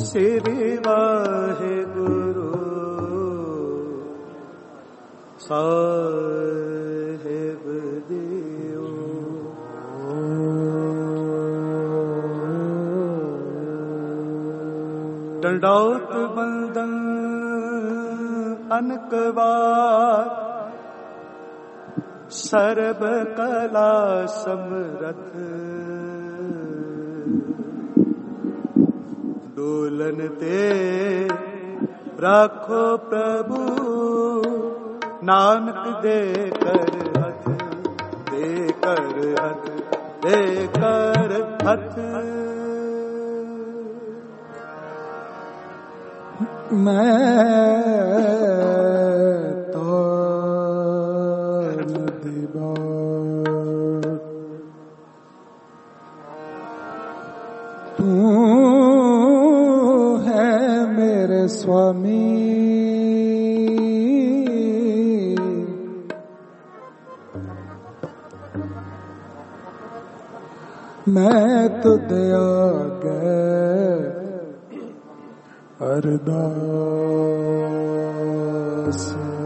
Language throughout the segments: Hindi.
श्री वाहिगुरु साहिब दियो। डंडौत बंदन अनकवार सर्व कला समरथ डोलन ते राखो प्रभु नानक दे कर हथ दे कर हथ दे कर हथ। मैं तो नदीबा तू है मेरे स्वामी, मैं तुझ आगे अरदास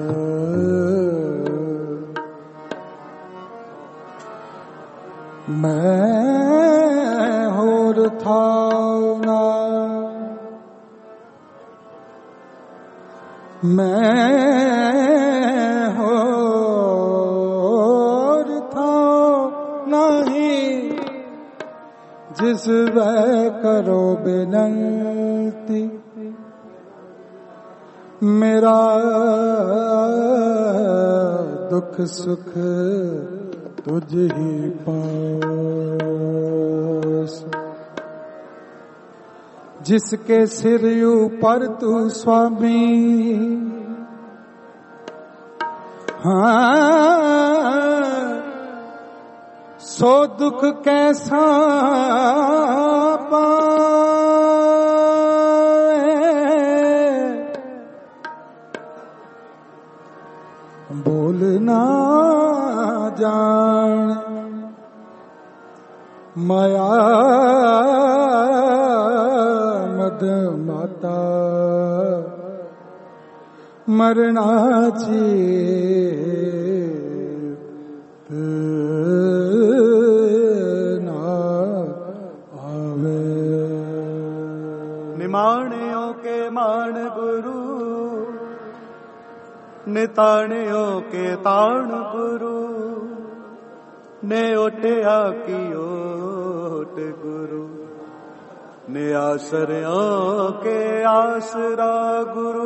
मैं होर था ना, मैं होर था नहीं जिस वह करो बिनती। मेरा दुख सुख तुझ ही पास, जिसके सिर ऊपर तू स्वामी, हाँ सो दुख कैसा बोलना जान माया मद माता मरना चेत ना आवे। निमाणियों के मान गुरु निताणियों के ताण गुरु ने ओटिया की ओट गुरु ने आसरियों के आसरा गुरु।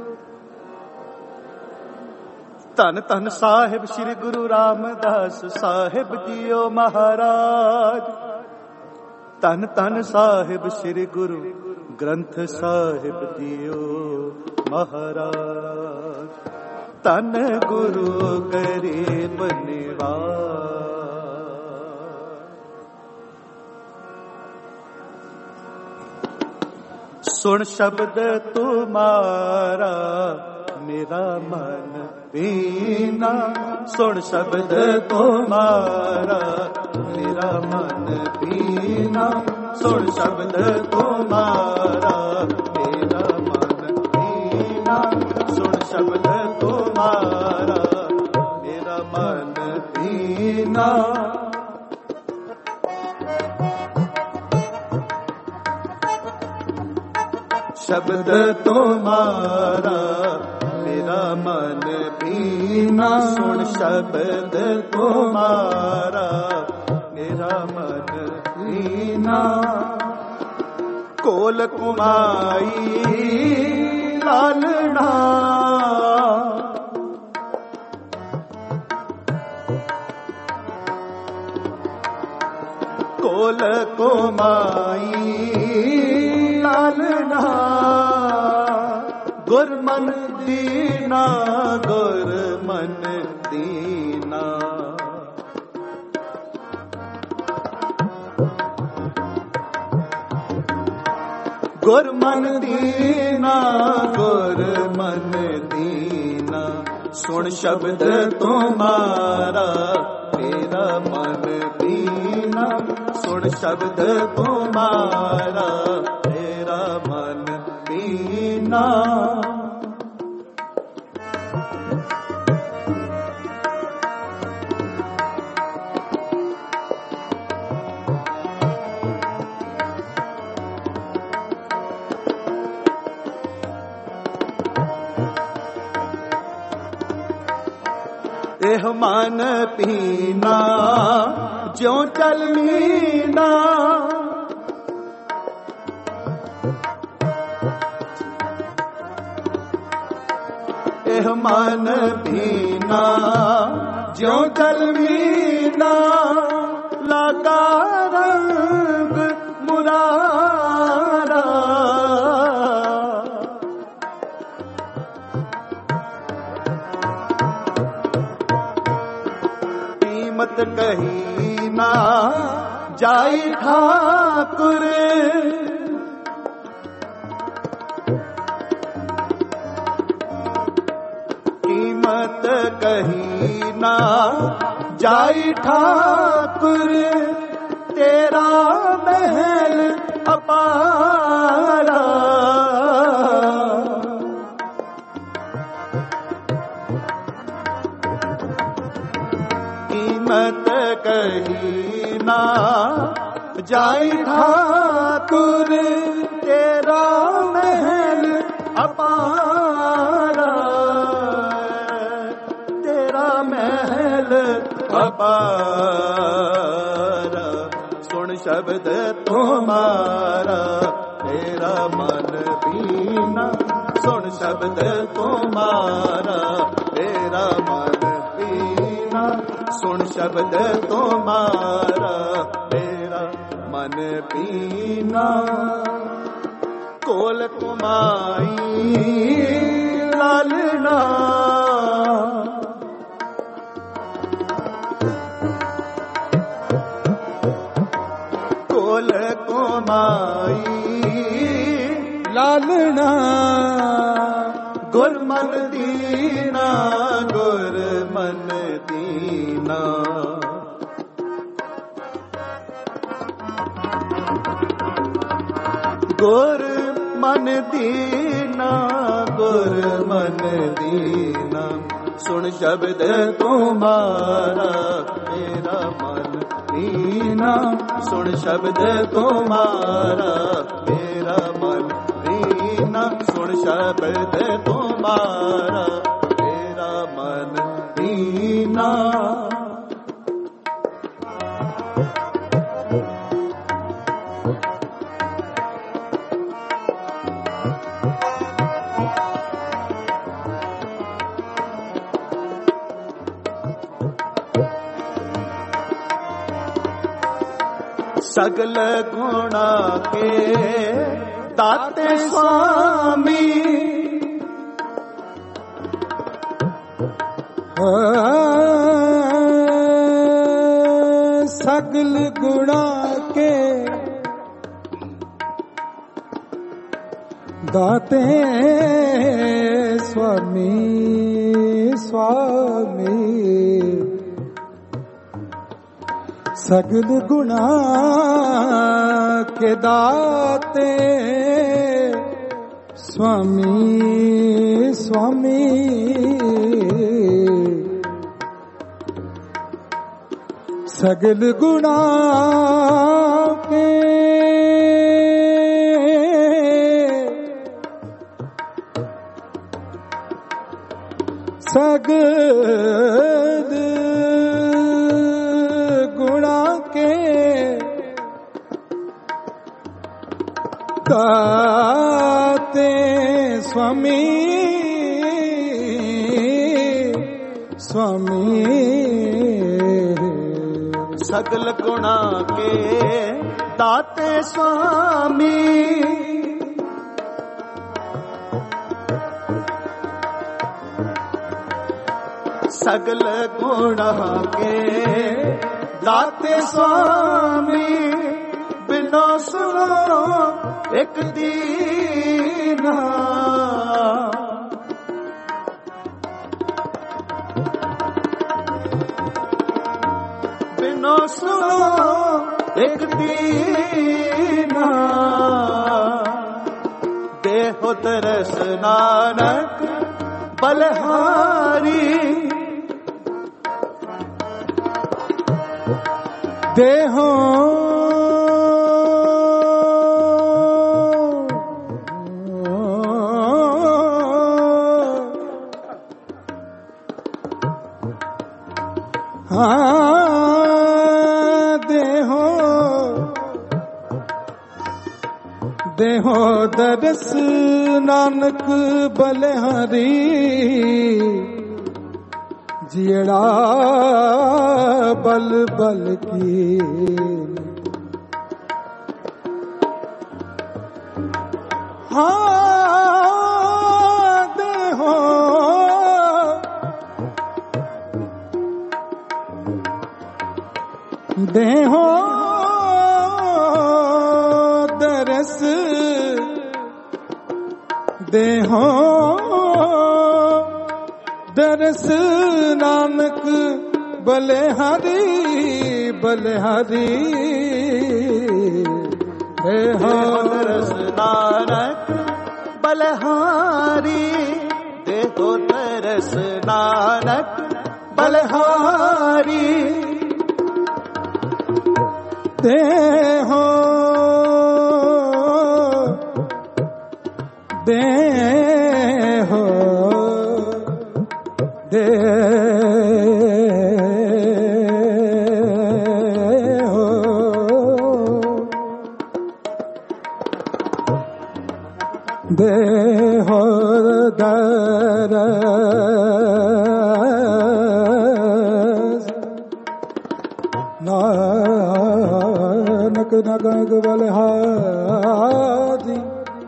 धन धन साहिब श्री गुरु रामदास साहिब जियो महाराज। धन धन साहिब श्री गुरु ग्रंथ साहिब जियो महाराज। तन गुरु गरीब निवास। सुन शब्द तुम्हारा मेरा मन पीना, सुन शब्द तुम्हारा मेरा मन पीना, सुन शब्द तुम्हारा मेरा मन पीना, सुन शब्द तुम्हारा मेरा मन पीना। शब्द तुम्हारा मेरा मन पीना, सुन शब्द तुम्हारा मेरा मन पीना। कोल कुमाई लालना कोल कुमाई लालना गुरमन दीना गुरमन दीना। गुरमन दीना गुरमन दीना। सुन शब्द तुम्हारा मेरा मन दीना, सुन शब्द तुम्हारा मेरा मन पीना। एह मन पीना ज्यों चल मीना। एह मन पीना ज्यों चल मीना। लगा रंग मुरारा। कीमत कही ना जाई ठाकुर। कीमत कही ना जाई ठाकुर। तेरा महल अपारा। कीमत कही ना जाई ठाकुर। तेरा महल अपारा। तेरा महल अपारा। सुन शब्द तुम्हारा तेरा मन पीना। सुन शब्द तुम्हारा तेरा मन पीना। सुन शब्द तुम्हारा तेरा मन पीना। कोल कुमाई लालना। कोल कुमाई लालना। गुरमन दीना। गुरमन दीना। गुर मन दीना। गुर मन दीना। सुन शब्द तुम्हारा मेरा मन दीना। सुन शब्द तुम्हारा मेरा मन दीना। सुन शब्द तुम्हारा मेरा मन दीना। सगल गुणा के दाते स्वामी। सगल गुणा के दाते स्वामी। स्वामी सगल गुणा के दाते स्वामी। स्वामी सगल गुणा के सगल गुणा के दाते स्वामी। स्वामी सगल गुणा के दाते स्वामी। सगल गुणा के दाते स्वामी। बिना सुनो एक दीना। बिना सुनो एक दीना। देह देहो तरस नानक बलहारी। देहो देहो दरस नानक बलहारी। जियड़ा बल बल की देहो देहो दरस देहो दरस नानक बलहारी बलहारी। देहो दरस नानक बलहारी। देहो दरस नानक बलहारी। देहो देहो देहो देहो दरस नानक नानक बलहारी।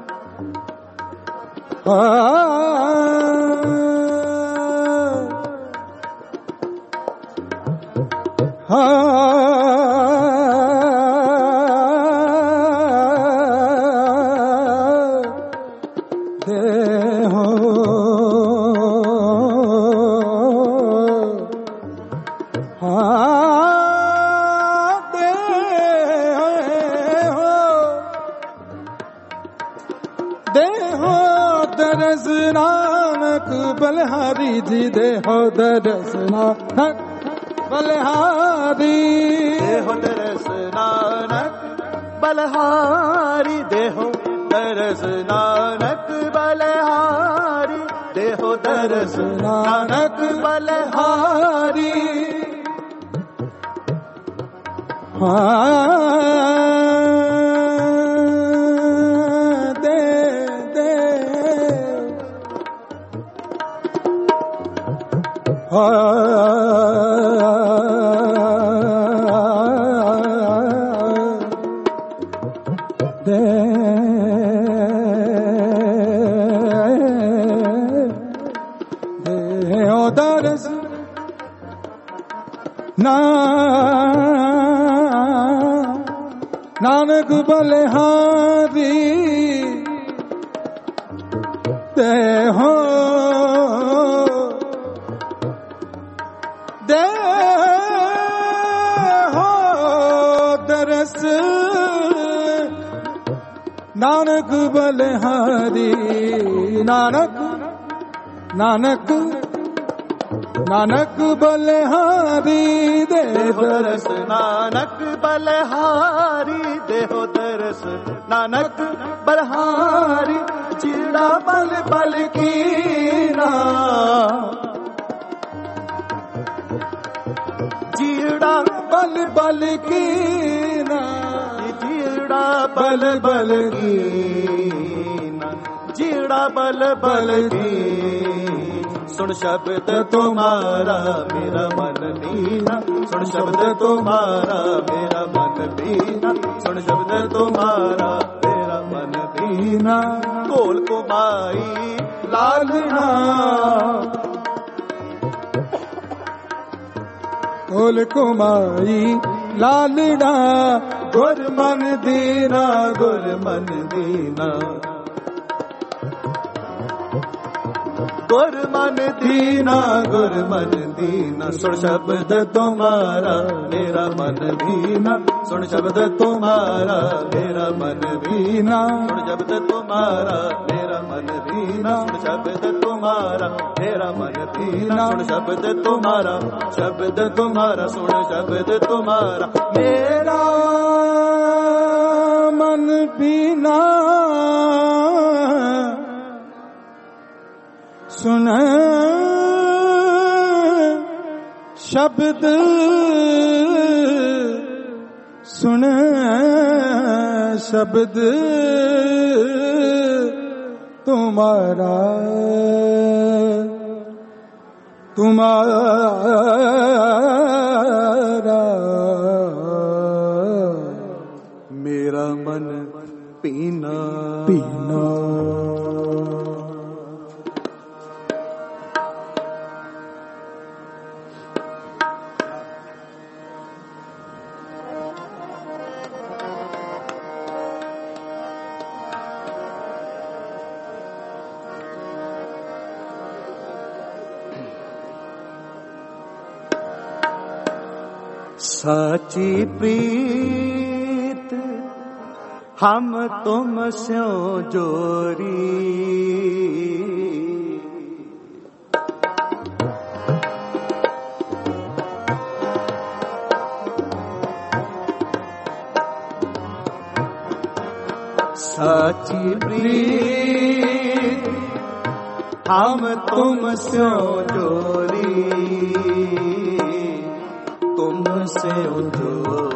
देहो देहो दरस नानक बलहारी जी। देहो दरस नानक बलहारी। देहो दरस नानक बलहारी। देहो दरस नानक बलहारी। देहो दरस नानक बलहारी। देहो दरस नानक बलहारी। देहो देहो दरस नानक बलहारी। नानक नानक नानक बलहारी। देहो दरस नानक बलहारी। देहो दरस नानक बलहारी। चिड़ा बल बल की ना चिड़ा बल बल की ना चिड़ा बल बल की ना चिड़ा बल बल की। सुन शब्द तुम्हारा मेरा मन दीना। सुन शब्द तुम्हारा मेरा मन दीना। सुन शब्द तुम्हारा मेरा मन दीना। ढोल को माई लालना ढोल को माई लालना। गुर मन दीना गुर मन दीना। गुर मन दीना, गुर मन दीना। सुन शब्द तुम्हारा मेरा मन दीना, सुन शब्द तुम्हारा मेरा मन दीना, सुन शब्द तुम्हारा मेरा मन दीना, सुन शब्द तुम्हारा मेरा मन दीना, सुन शब्द तुम्हारा, शब्द तुम्हारा, सुन शब्द तुम्हारा मेरा मन दीना। सुन शब्द, सुन शब्द तुम्हारा, तुम्हारा मेरा मन पीना, पीना। साची प्रीत हम तुम स्यों जोरी, साची प्रीत हम तुम स्यों जोरी, तुमसे जो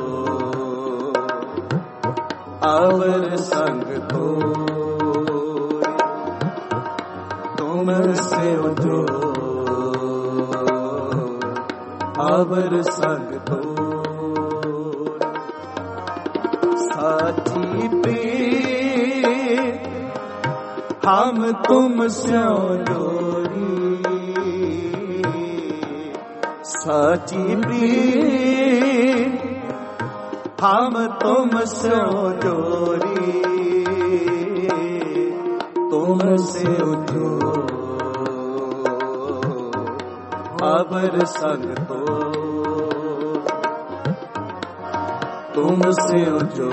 आवर संग तो, तुमसे जो आवर संग तो। साची प्रीत हम तुमसे जोरी, साची प्रीत हम तुमसे जोरी, तुमसे जो आवर संग तो, तुमसे जो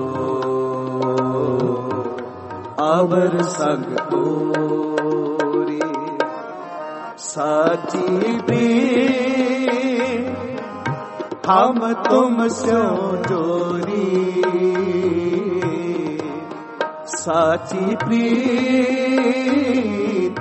आवर संग तोरी। साची प्रीत हम तुमसे जोरी, साची प्रीत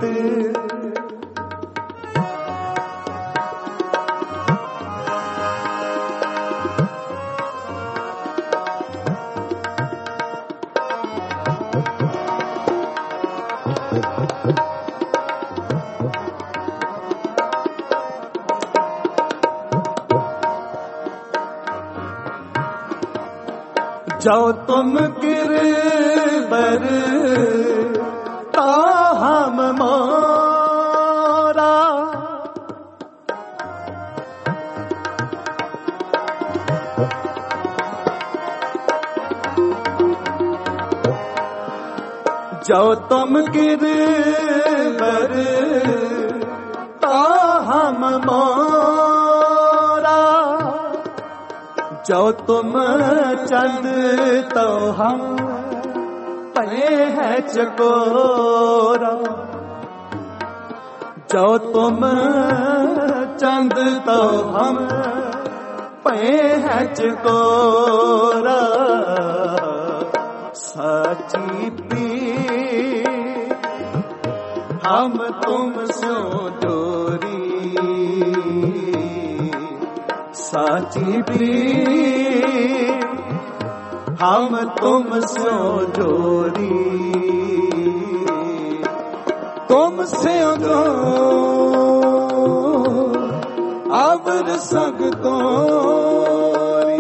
जाओ तुम गिरबर ता हम मोरा, जाओ तुम गिरबर ता हम मोरा, जो तुम चंद तो हम पे है चकोरा, जो तुम चंद तो हम पे है चकोरा। साची प्रीत हम तुमसे जोरी, साची प्रीत हम तुमसे जोरी, तुमसे जो आवर संग तोरी,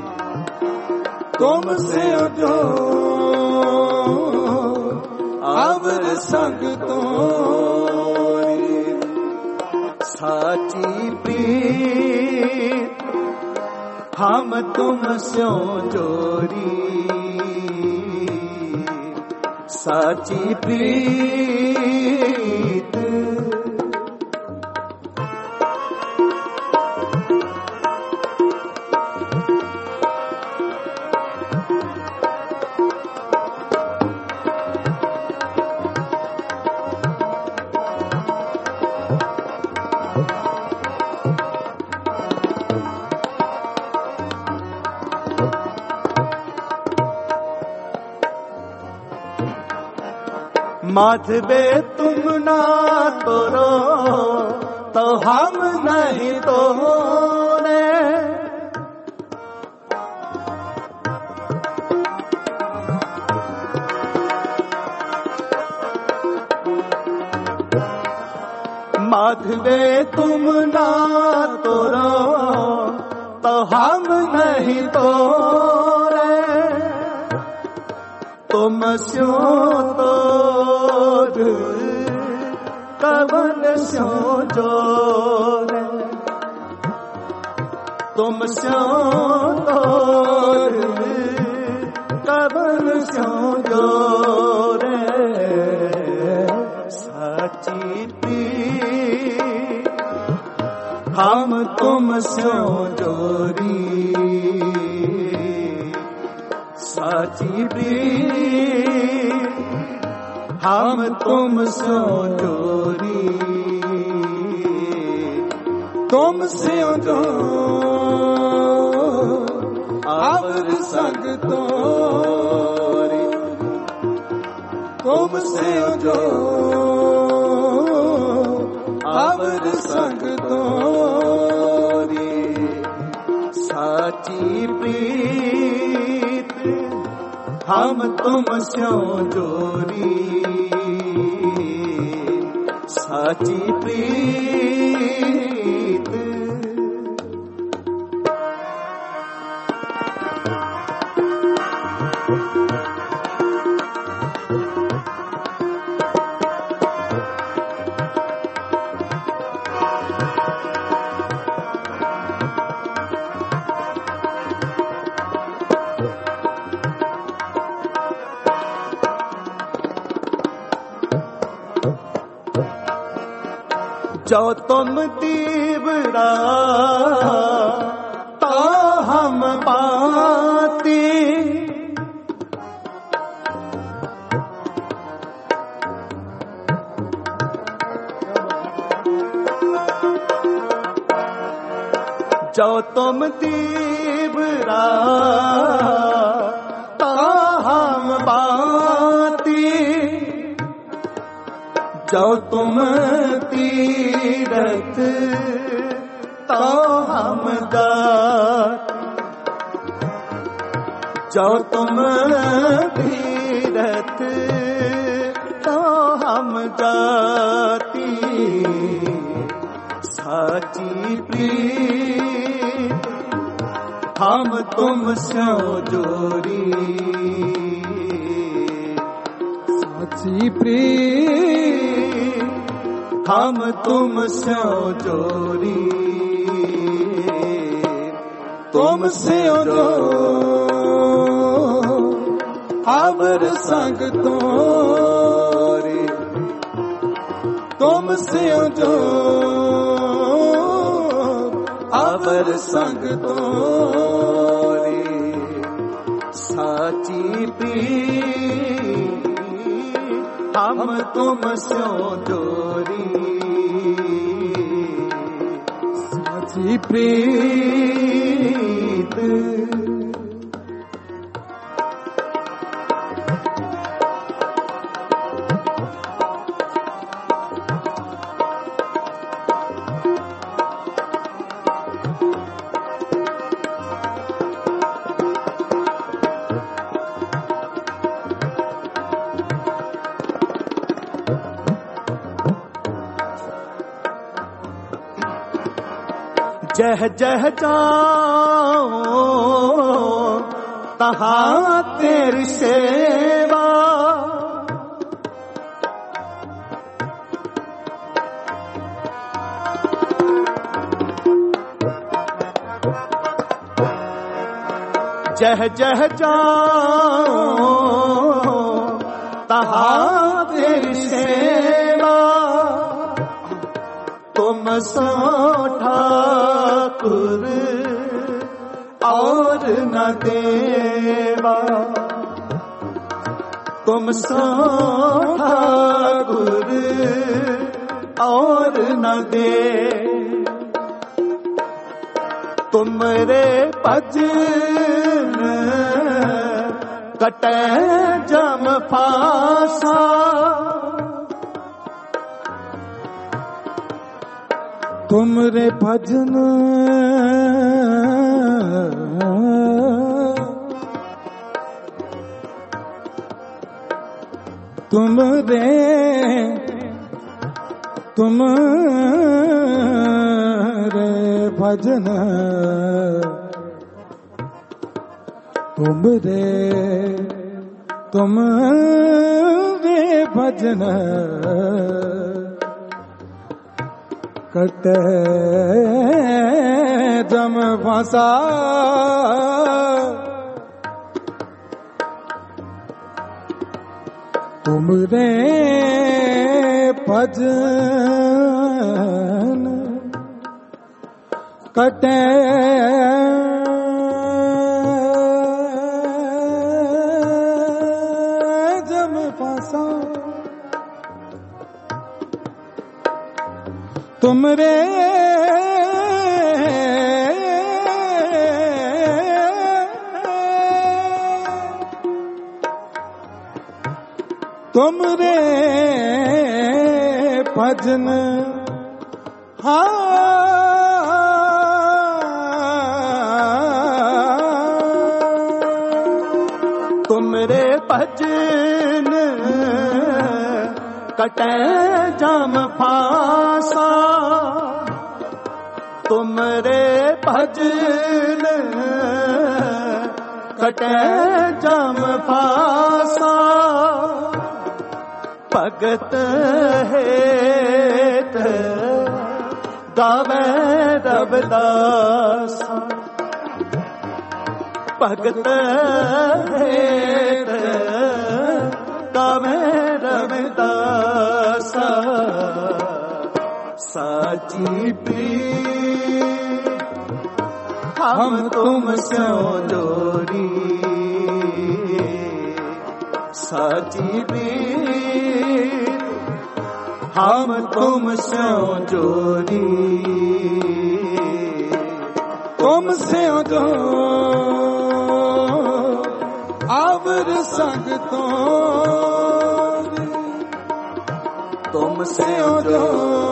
तुमसे जो आवर संग तोरी। साची प्रीत हम तुमसे जोरी, साची प्रीत माधवे तुम ना तोरो तो हम नहीं तोरे, माधवे तुम ना तोरो तो हम नहीं तोरे, तुम स्यो तोड़ कवन स्यो जोरे, तुम स्यो तोड़ कवन स्यो जोरे, सच्ची प्रीत हम तुम स्यो जोरी, सच्ची प्रीत हम तुम सो जोरी, तुम से जो आवर संग तोरी, तुम से जो आवर संग तोरी, साची प्रीत हम तुम स्यो जोरी, साची प्रीत। जो तुम तीवरा तो हम पाती, जो तुम तीवरा तो हम पाती, जो तुम तीरथ तो हम गात, जो तुम तीरथ तो हम जाती, साची प्रीत हम तुम स्यो जोरी, साची प्रीत हम तुम स्यो जोरी, तुम से जो आवर संग तोरी, तुम से जो आवर संग तोरी, साची प्रीत हम तुम स्यो जोरी, साची प्रीत। जह जह जाओ तहाँ तेरी सेवा, जह जह जाओ तहाँ तेरी सेवा, तुम सो ठाकुर और न देवा, तुम सो ठाकुर और न दे। तुमरे भजन कटे जम फासा, तुमरे भजन तुमरे भजन तुमरे भजन कटे जम फासा। तुमरे भजन कटे जम फासा। तुमरे भजन तुमरे भजन कटे जम फासा। तुमरे भजन कटे जम फासा। भगत हेत गावे रविदास, भगत हेत गावे रविदास। साची प्रीत हम तुम स्यों जोरी, साची प्रीत हम तुम स्यों जोरी। तुम स्यों जो आवर संग तोरी, तुम स्यों जो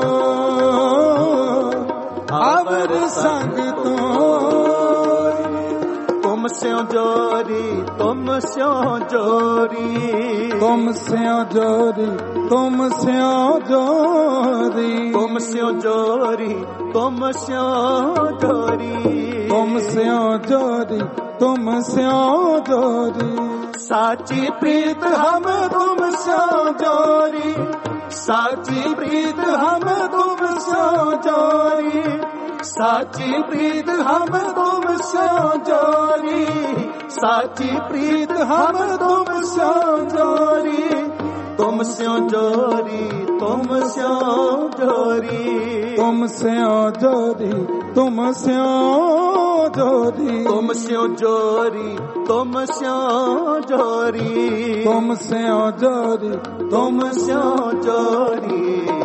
आवर संग तोरी। तुम स्यों जोरी, तुम स्यों जोरी, तुम स्यों जोरी, तुम स्यों जोरी, तुम स्यों जोरी, तुम स्यों जोरी, तुम स्यों जोरी, तुम स्यों जोरी। साची प्रीत हम तुम स्यों जोरी, साची प्रीत हम तुम स्यों जोरी, साची प्रीत हम तुम स्यों जोरी, साची प्रीत हम तुम स्यों जोरी। तुम स्यों जोरी, तुम स्यों जोरी, तुम स्यों जोरी, तुम स्यों जोरी, तुम स्यों जोरी, तुम स्यों जोरी, तुम स्यों जोरी, तुम स्यों जोरी।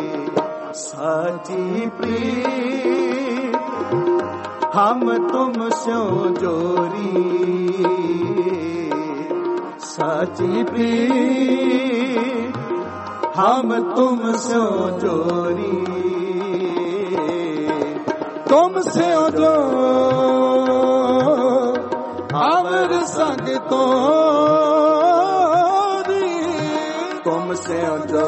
साची प्रीत हम तुम स्यों जोरी, साची प्रीत हम तुम स्यों जोरी। तुम स्यों जो आवर संग तोरी, तुम स्यों जो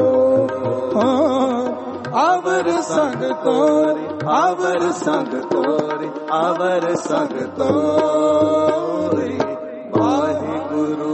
आवर संग तोरी, आवर संग तोरी, आवर संग तोरी। वाहिगुरु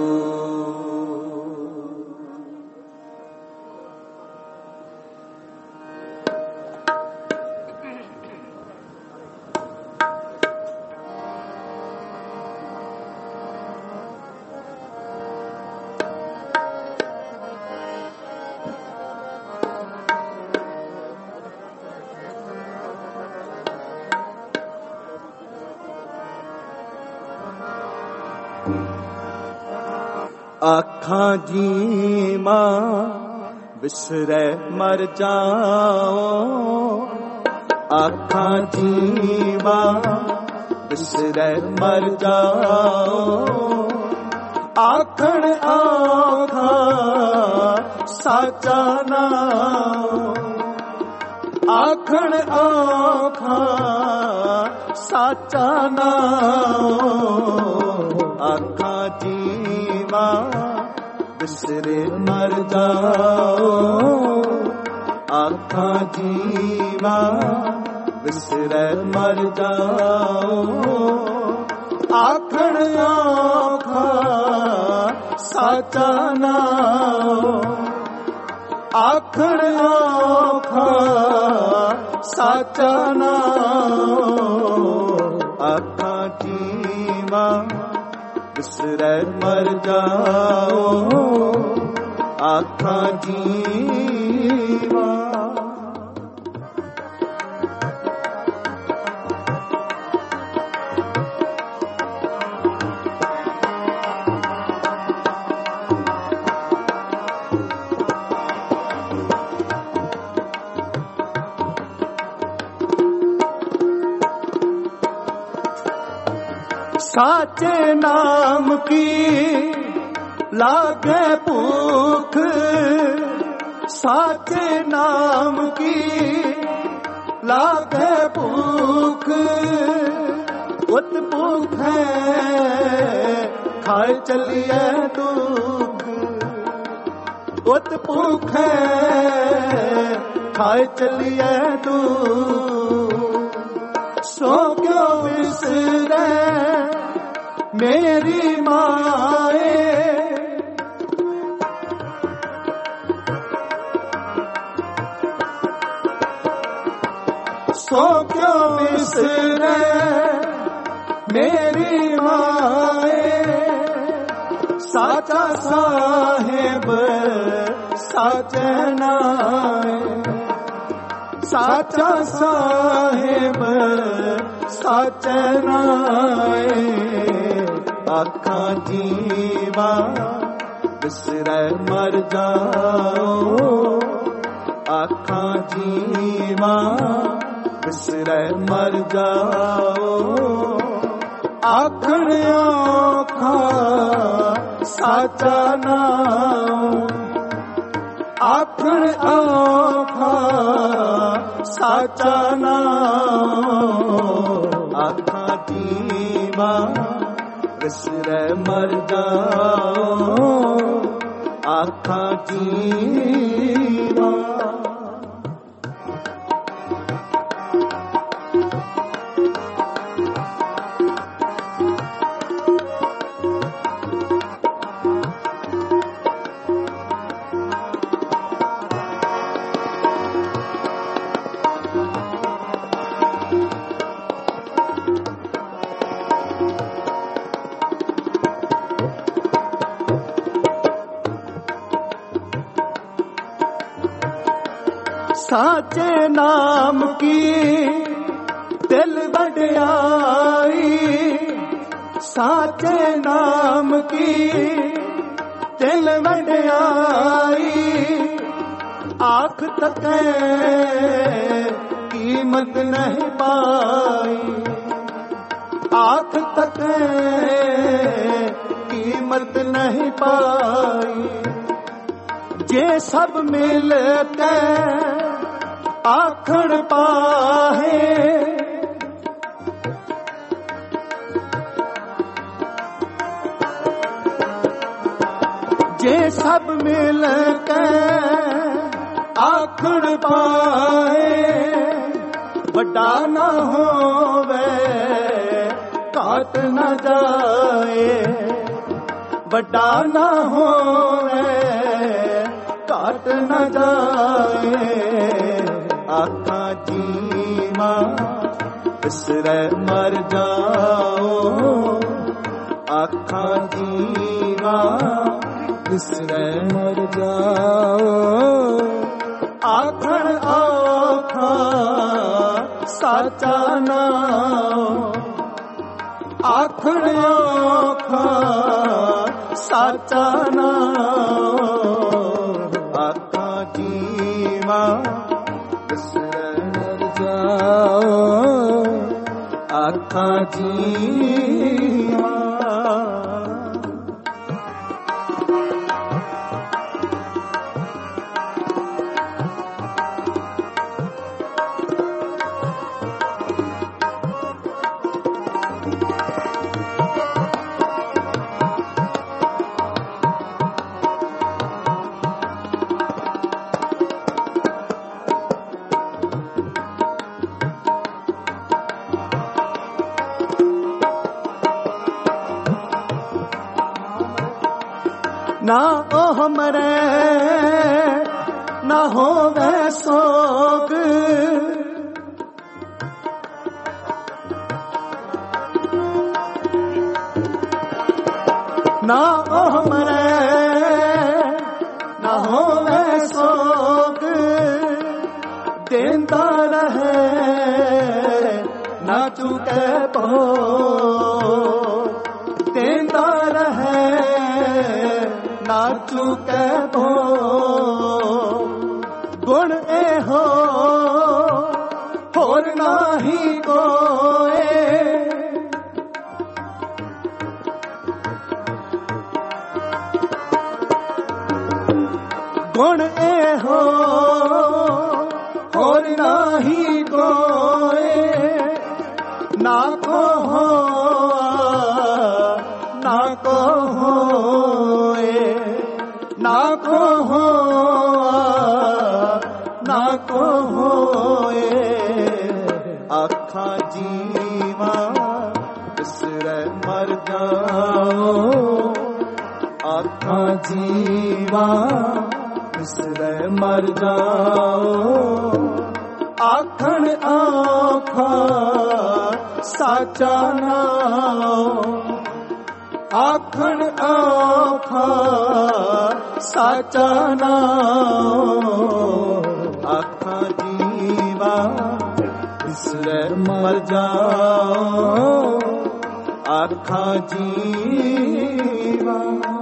ਆਖਾਂ ਜੀਵਾਂ ਬਿਸਰੈ ਮਰ ਜਾਓ, ਆਖਾਂ ਜੀਵਾਂ ਬਿਸਰੈ ਮਰ ਜਾਓ। ਆਖਣ ਆਖਾ ਸਾਚਾ ਨਾਮ, ਆਖਣ ਆਖਾ ਸਾਚਾ ਨਾਮ। ਆਖਾਂ ਜੀਵਾਂ ਬਿਸਰੇ ਮਰ ਜਾਓ, ਆਖਾਂ ਜੀਵਾਂ ਬਿਸਰੇ ਮਰ ਜਾਓ। ਆਖਣ ਆਖਾ ਸਾਚਾ ਨਾਮ, ਆਖਣ ਆਖਾ ਸਾਚਾ ਨਾਮ। ਆਖਾਂ ਜੀਵਾਂ ਬਿਸਰੇ ਮਰ ਜਾਓ, ਆਖਾਂ ਜੀਵਾਂ। साचे नाम की लागे भूख, साचे नाम की लागे भूख। उत भूख है खाए चलिए दुख, उत भूख है खाए चलिए दुख। सो क्यों विसरे मेरी माए, सो क्यों बिसरे मेरी माए। साचा साहेब साचे नाए, साचा साहेब साचे नाए। आखां जीवां बिसरै मर जाओ, आखां जीवां बिसरै मर जाओ। आखण आखा साचा नाम, आखण आखा साचा नाम। आखा जीवां बिसरै मर जाओ, आखा जीवां। साचे नाम की दिल वड्याई, साचे नाम की दिल वड्याई। आँख तके कीमत नहीं पाई, आँख तके कीमत नहीं पाई। जे सब मिल के आखड़ पाहे, जे सब मिल के आखड़ पाए। बड़ा ना होवे काट न जाए, बड़ा ना होवे काट न जाए। आखा जीवां बिसरै मर जाओ, आखा जीवां बिसरै मर जाओ। आखण आखा साचा नाम, आखण आखा ਸਾਚਾ ਨਾਮ ਆਖਾਂ ਜੀਵਾ ਬਿਸਰੈ ਮਰ ਜਾਓ ਆਖਾਂ ਜੀਵਾ ਨਾ ਉਹ ਮਰੈ ਨਾ ਹੋਵੇ ਸੋਗ ਨਾ ਉਹ ਮਰੈ ਨਾ ਹੋਵੇ ਸੋਗ ਦੇਂਦਾ ਰਹੇ ਨਾ ਚੁਕੇ ਭੋਗ ਦੇਂਦਾ ਰਹੇ ਨਾ ਚੁਕੇ ਭੋਗ ਗੁਣ ਇਹੋ ਹੋਰ ਨਾਹੀ ਕੋਏ ਗੁਣ ਇਹੋ ਹੋਰ ਨਾਹੀ ਕੋਏ ਨਾ ਕੋ ਨਾ ਕੋ ਨਾ ਕੋ ਨਾ ਕੋ ਹੋਏ ਆਖਾਂ ਜੀਵਾ ਬਿਸਰੈ ਮਰ ਜਾਓ ਆਖਾਂ ਜੀਵਾ ਬਿਸਰੈ ਮਰ ਜਾਓ ਆਖਣ ਆਖਾਂ ਸਾਚਾ ਨਾਮ ਆਖਣ ਆਖਾਂ ਸਾਚਾ ਨਾਮ ਆਖਾਂ ਜੀਵਾ ਬਿਸਰੈ ਮਰ ਜਾਓ ਆਖਾਂ ਜੀਵਾ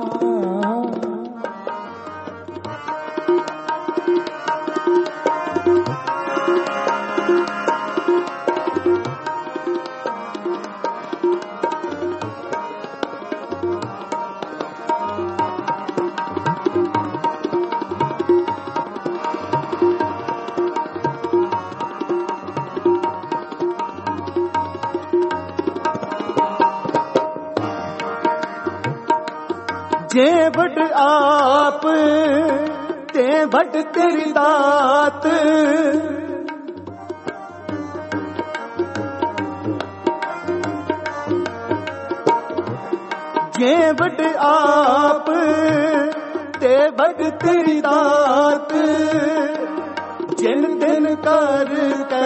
ਜੇ ਵੱਡ ਆਪ ਤੇ ਵੱਡ ਤੇਰੀ ਦਾਤ ਜੇ ਵੱਡ ਆਪ ਤੇ ਵੱਡ ਤੇਰੀ ਦਾਤ ਜਿਨ ਦਿਨ ਕਰ ਕੇ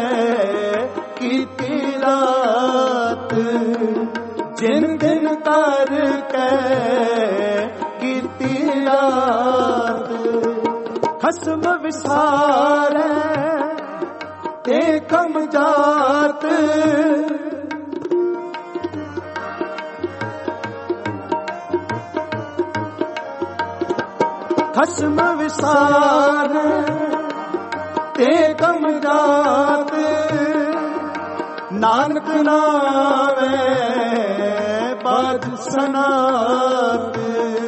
ਕੀਤੀ ਰਾਤ ਜਿਨ ਦਿਨ ਕਰ ਕੇ ਕੀਤੀ ਰਾਤ ਖਸਮ ਵਿਸਾਰੈ ਤੇ ਕਮ ਜਾਤ ਖਸਮ ਵਿਸਾਰੈ ਤੇ ਕਮ ਜਾਤ ਨਾਨਕ ਨਾਵੇਂ ਬਾਜ ਸਨਾਤ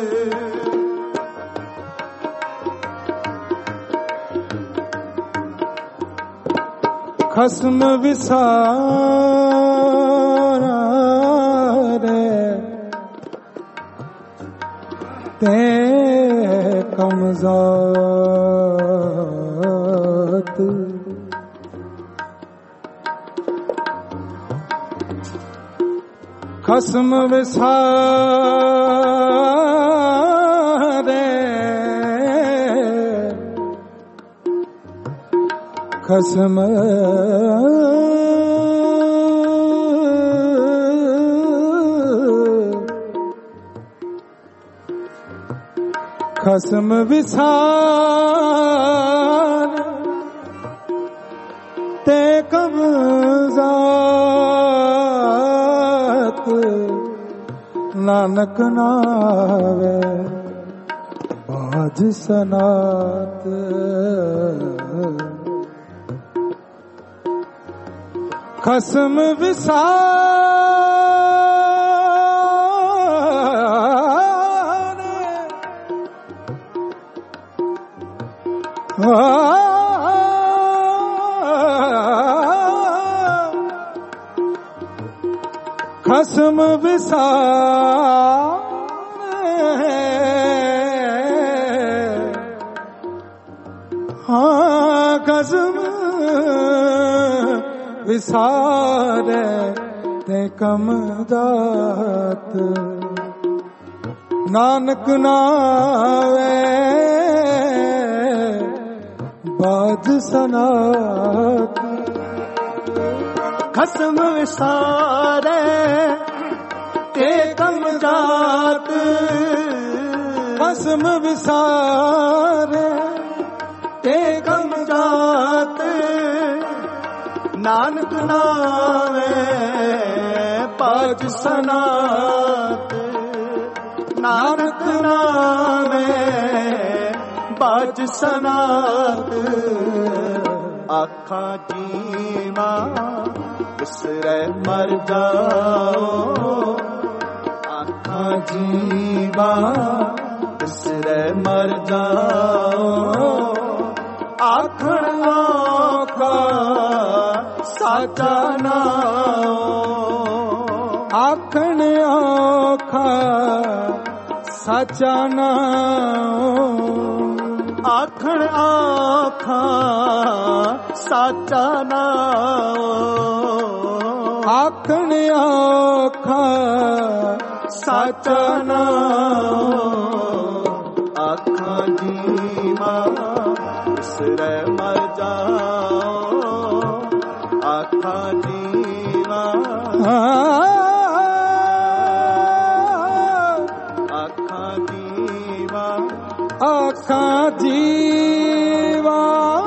ਖਸਮ ਵਿਸਾਰੈ ਤੇ ਕਮ ਜਾਤ ਖਸਮ ਵਿਸਾਰੈ ਖਸਮ ਖਸਮ ਵਿਸਾਰ ਤੇ ਕਮ ਜਾਤ ਨਾਨਕ ਨਾਵੇ ਬਾਜ ਸਨਾਤ ਖਸਮ ਖਸਮ ਵਿਸਾਰੇ ਹਾਂ ਖਸਮ ਵਿਸਾਰੇ ਤੇ ਕਮ ਦਾਤ ਨਾਨਕ ਨਾਵੇ ਬਾਜ ਸਨਾਤ ਖਸਮ ਵਿਸਾਰੇ ਤੇ ਕਮ ਜਾਤ ਖਸਮ ਵਿਸਾਰੇ ਤੇ ਕਮ ਜਾਤ ਨਾਨਕ ਨਾਵੇ ਬਾਜ ਸਨਾਤ ਨਾਨਕ ਨਾਵੇ ਬਾਜ ਸਨਾਤ ਆਖਾਂ ਜੀਵਾ ਵਿਸਰੈ ਮਰ ਜਾਓ ਆਖਾਂ ਜੀਵਾ ਵਿਸਰੈ ਮਰ ਜਾਓ ਆਖਣ ਔਖਾ ਸਾਚਾ ਨਾਉ ਆਖਣ ਔਖਾ ਸਾਚਾ ਨਾਉ ਆਖਣ ਔਖਾ ਸਾਚਾ ਨਾਉ ਆਖਣ ਔਖਾ ਸਾਚਾ ਨਾਉ ਆਖਾਂ ਜੀਵਾ ਵਿਸਰੈ ਮਰ ਜਾਓ ਆਖਾਂ ਜੀਵਾ ਆਖਾਂ ਜੀਵਾ ਆਖਾਂ ਜੀਵਾ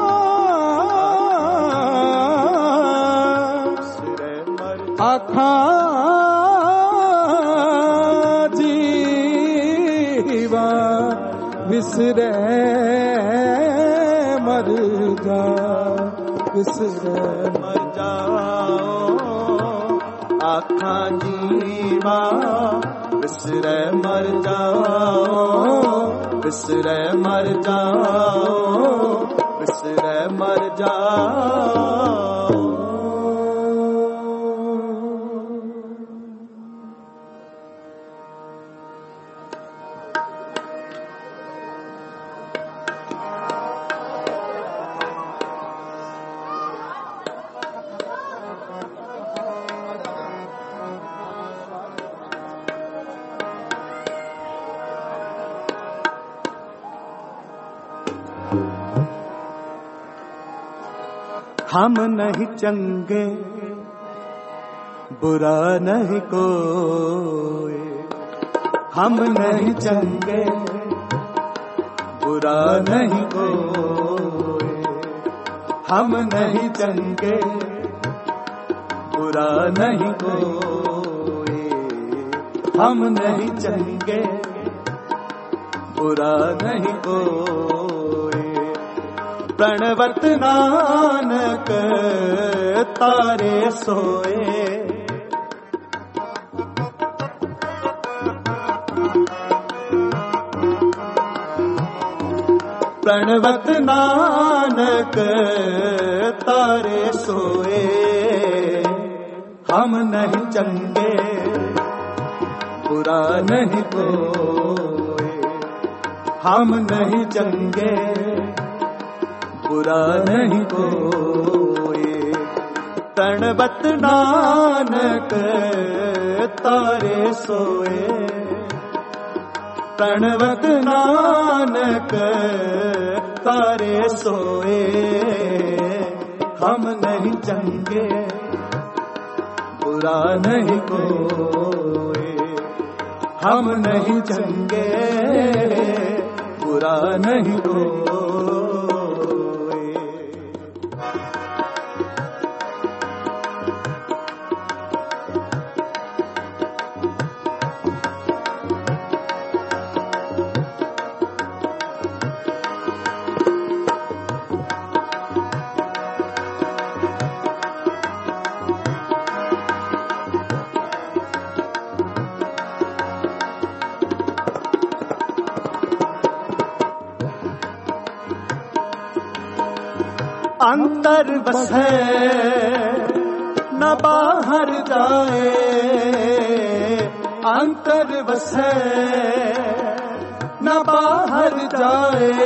ਆਖਾਂ ਜੀਵਾ ਵਿਸਰੈ ਮਰ ਜਾ ਵਿਸਰੈ ਮਰ ਜਾਓ ਆਖਾਂ ਜੀਵਾ ਵਿਸਰੈ ਮਰ ਜਾਓ ਵਿਸਰੈ ਮਰ ਜਾਓ ਵਿਸਰੈ ਮਰ ਜਾਓ हम नहीं चंगे बुरा नहीं कोई हम नहीं चंगे बुरा नहीं कोई हम नहीं चंगे बुरा नहीं कोई हम नहीं चंगे बुरा नहीं कोई प्रणवत नानक तारे सोए प्रणवत नानक तारे सोए हम नहीं चंगे बुरा नहीं कोई हम नहीं चंगे बुरा नहीं कोई प्रणवत नानक तारे सोए प्रणवत नानक तारे सोए हम नहीं चंगे बुरा नहीं कोई हम नहीं चंगे बुरा नहीं कोई अंतर बसे न बाहर जाए, अंतर बसे न बाहर जाए,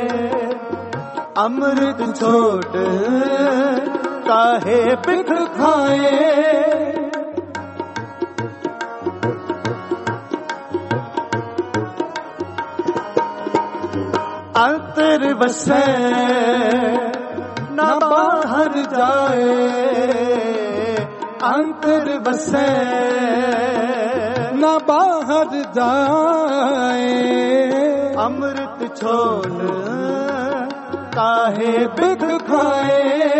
अमृत छोड़ काहे बिख खाए। अंतर बसे न बाहर जाए, अंतर बसे न बाहर जाए, अमृत छोड़ काहे बिख खाए।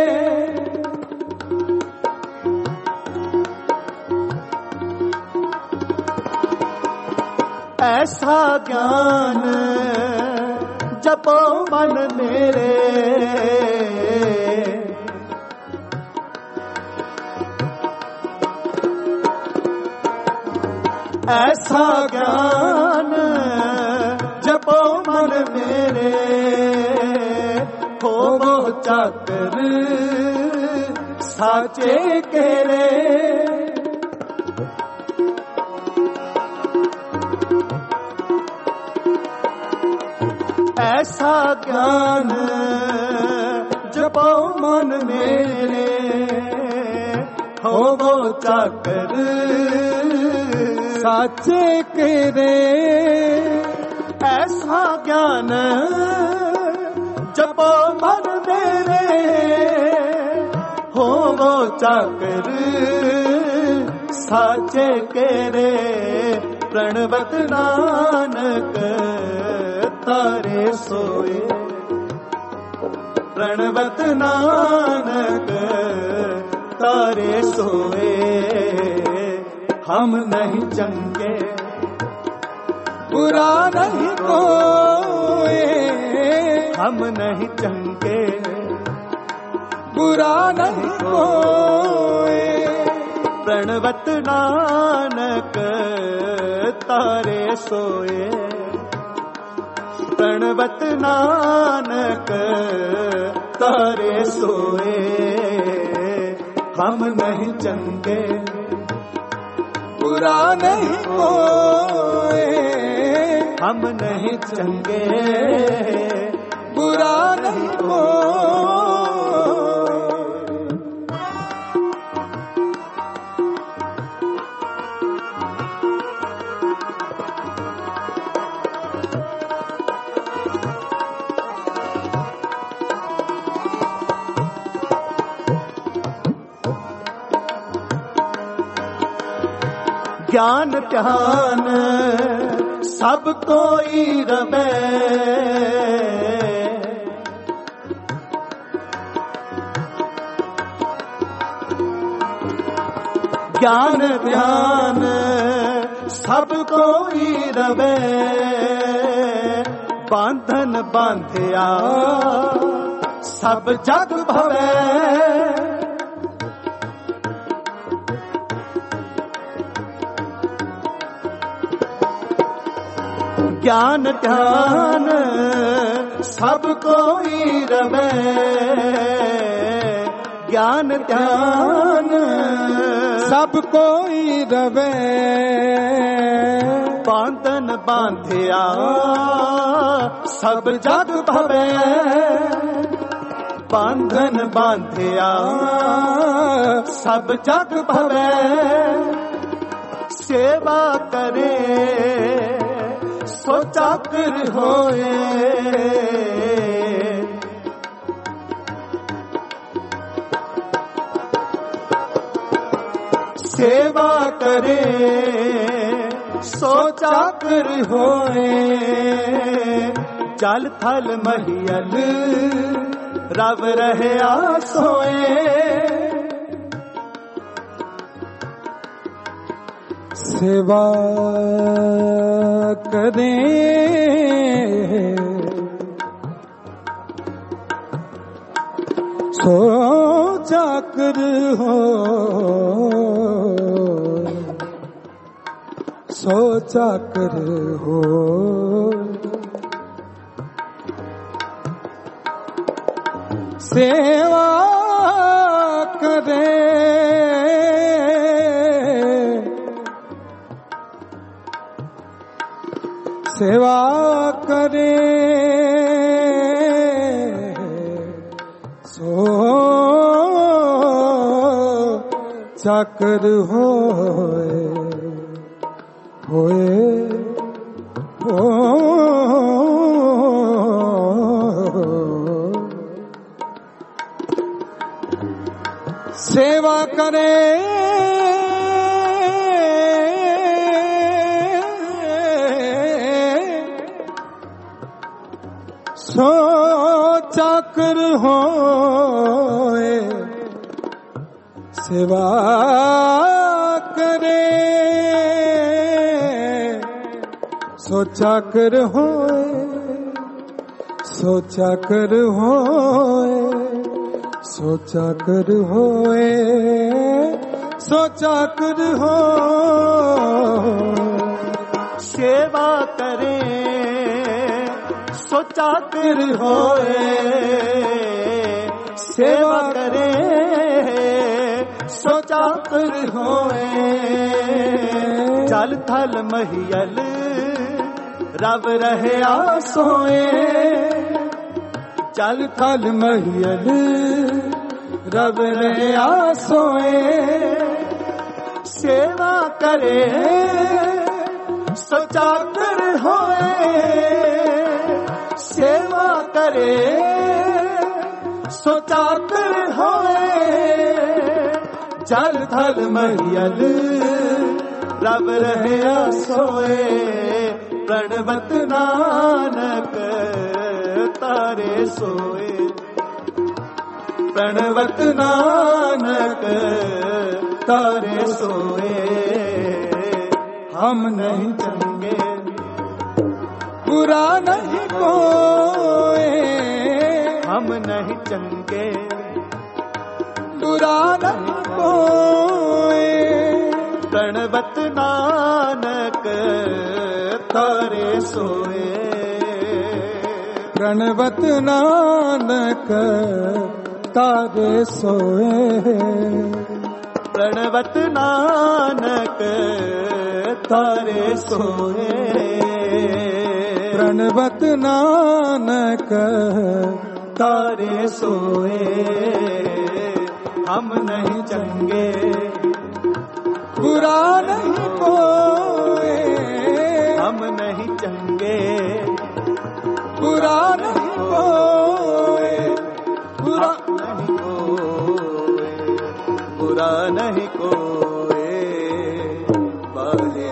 ऐसा ज्ञान जपो मन मेरे, ऐसा ज्ञान जपो मन मेरे, हो वो चाकर साचे केरे। ऐसा ज्ञान जपो मन मेरे, हो वो चाकर साचे केरे। ऐसा ज्ञान जपो मन मेरे, हो वो चाकर साचे केरे। प्रणवत नानक तारे सोए, प्रणवत नानक तारे सोए। हम नहीं चंगे बुरा नहीं कोई, हम नहीं चंगे बुरा नहीं कोई। प्रणवत नानक तारे सोए, प्रणवत नानक तारे सोए। हम नहीं चंगे बुरा नहीं कोई, हम नहीं चंगे बुरा नहीं कोई। ज्ञान ध्यान सब कोई रवे, ज्ञान ध्यान सब कोई रवे। बांधन बांधिया सब जग भवे, ज्ञान ध्यान सब कोई रवे। ज्ञान ध्यान सब कोई रवे। बांधन बांधिया सब जग भवे, बांधन बांधिया सब जग भवे। सेवा करे सो चाकर होए, सेवा करे सो चाकर होए। जल थल महियल रव रहे सोए, सेवा करें सो चाकर हो, सो चाकर हो। सेवा करे, सेवा करे सो चाकर होए, होए हो। सेवा करे सो चाकर होए, सेवा करे सो चाकर होए, सो चाकर होए, सो चाकर होए, सो चाकर हो। सेवा करे सो चाकर होए, सेवा करे सो चाकर होए। जल थल महियल रब रहे सोए, जल थल महियल रब रहे सोए। सेवा करे सो चाकर होए, सेवा करे सो चाकर होए। जल थल महियल रब रहे सोए, प्रणवत नानक तारे सोए, प्रणवत नानक तारे सोए। हम नहीं चंगे बुरा नहीं कोई, हम नहीं चंगे बुरा नहीं कोई। प्रणवत नानक तारे सोए, प्रणवत नानक तारे सोए, प्रणवत नानक तारे सोए, प्रणवत नानक तारे सोए। हम नहीं चंगे बुरा नहीं कोई, हम नहीं चंगे बुरा नहीं कोई, बुरा नहीं कोई, बुरा नहीं कोई। बाले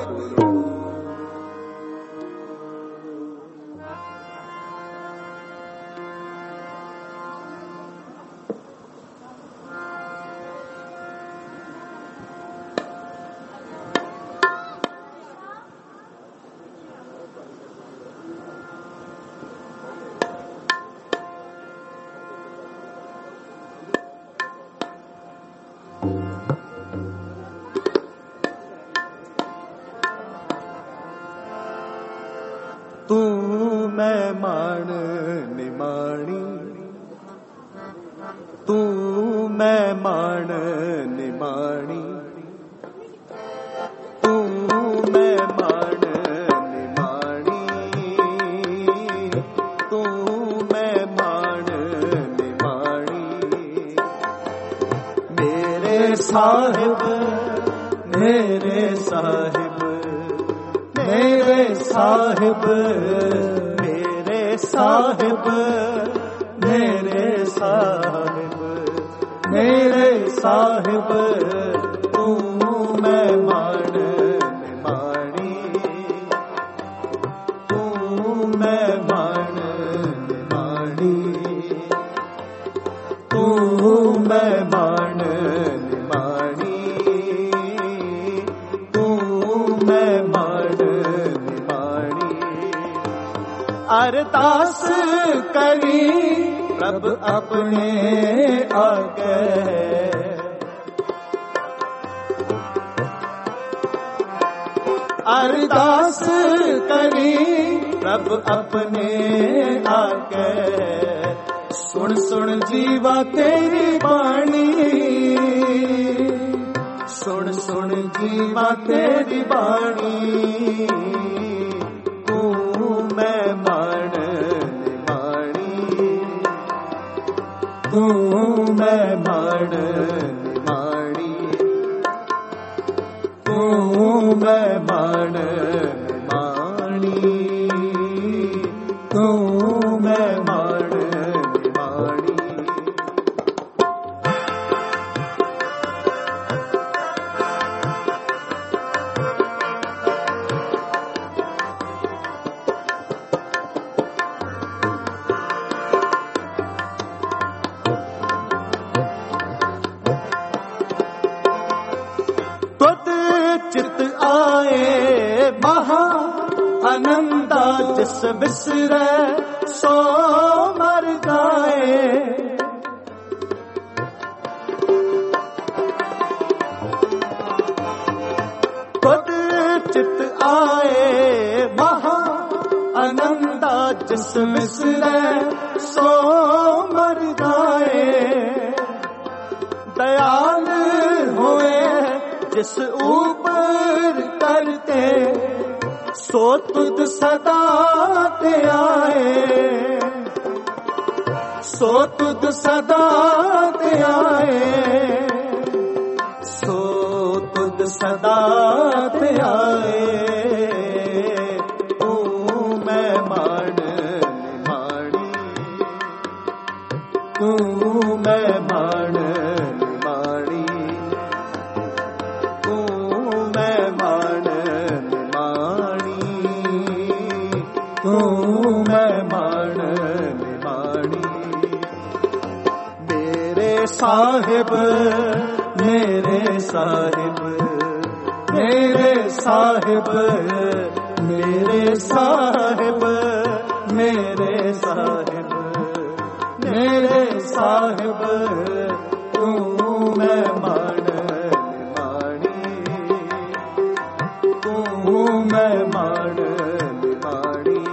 तू मैं मान निमाणी, तू मैं मान निमाणी, तू मैं मान निमाणी, तू मैं मान निमाणी। मेरे साहिब मेरे साहिब मेरे साहिब मेरे साहिब मेरे साहिब मेरे साहिब। तू मैं मान निमाणी, तू मैं मान निमाणी, तू मैं मान निमाणी, तू मैं मान निमाणी। अरदास करी प्रभ अपने आगे, अरदास करी प्रभ अपने आगे। सुन सुन जीवा तेरी बाणी, सुन सुन जीवा तेरी बाणी, तू मैं मान निमाणी, तू मैं मान निमाणी, तू मैं मान निमाणी, तू मैं मान निमाणी। चित आए महा आनंदा, जिस बिसरे सो मर जाए, खुद चित आए महा आनंदा, जिस बिसरे सो मर जाए, दयाल होए जिस ऊपर करते, सो तुझ सदा ते आए, सो तुझ सदा ते आए, सो तुझ सदा ते आए, तू मैं मान निमाणी, तू मैं मान निमाणी, तू मैं मान निमाणी, तू मैं मान निमाणी। मेरे साहिब, मेरे साहिब, मेरे साहिब, मेरे साहिब, मेरे साहिब, मेरे साहिब, तू मैं मान निमाणी, तू मैं मान निमाणी,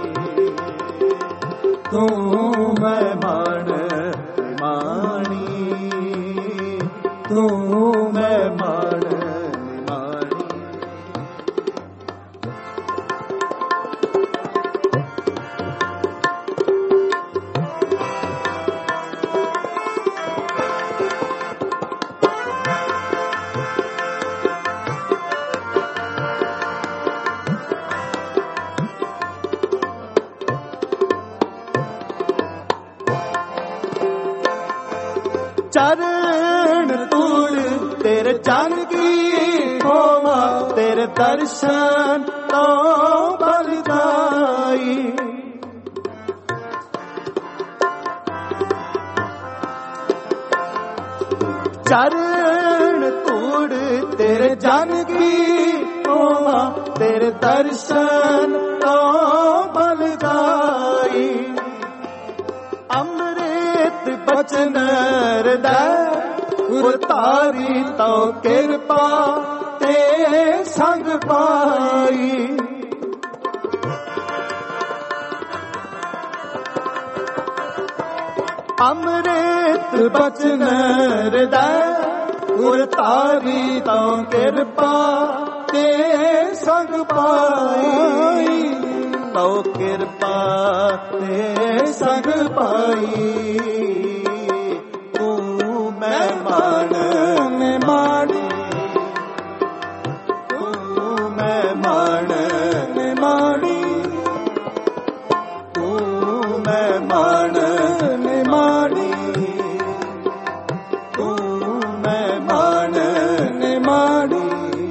तू मैं मान निमाणी, तू मैं मान निमाणी। चरण तूड़ तेरे जानकी होवा, तेरे दर्शन तो बल जाई, चरण तूड़ तेरे जानकी होवा, तेरे दर्शन तो बल जाई, अमृत बचन हृदय उतारी तो कृपा ते संग पाई, अमृत बचन हृदय उतारी तो कृपा ते संग पाई, तो कृपा ते संग पाई, तू मैं मान निमाणी, तू मैं मान निमाणी, तू मैं मान निमाणी, तू मैं मान निमाणी।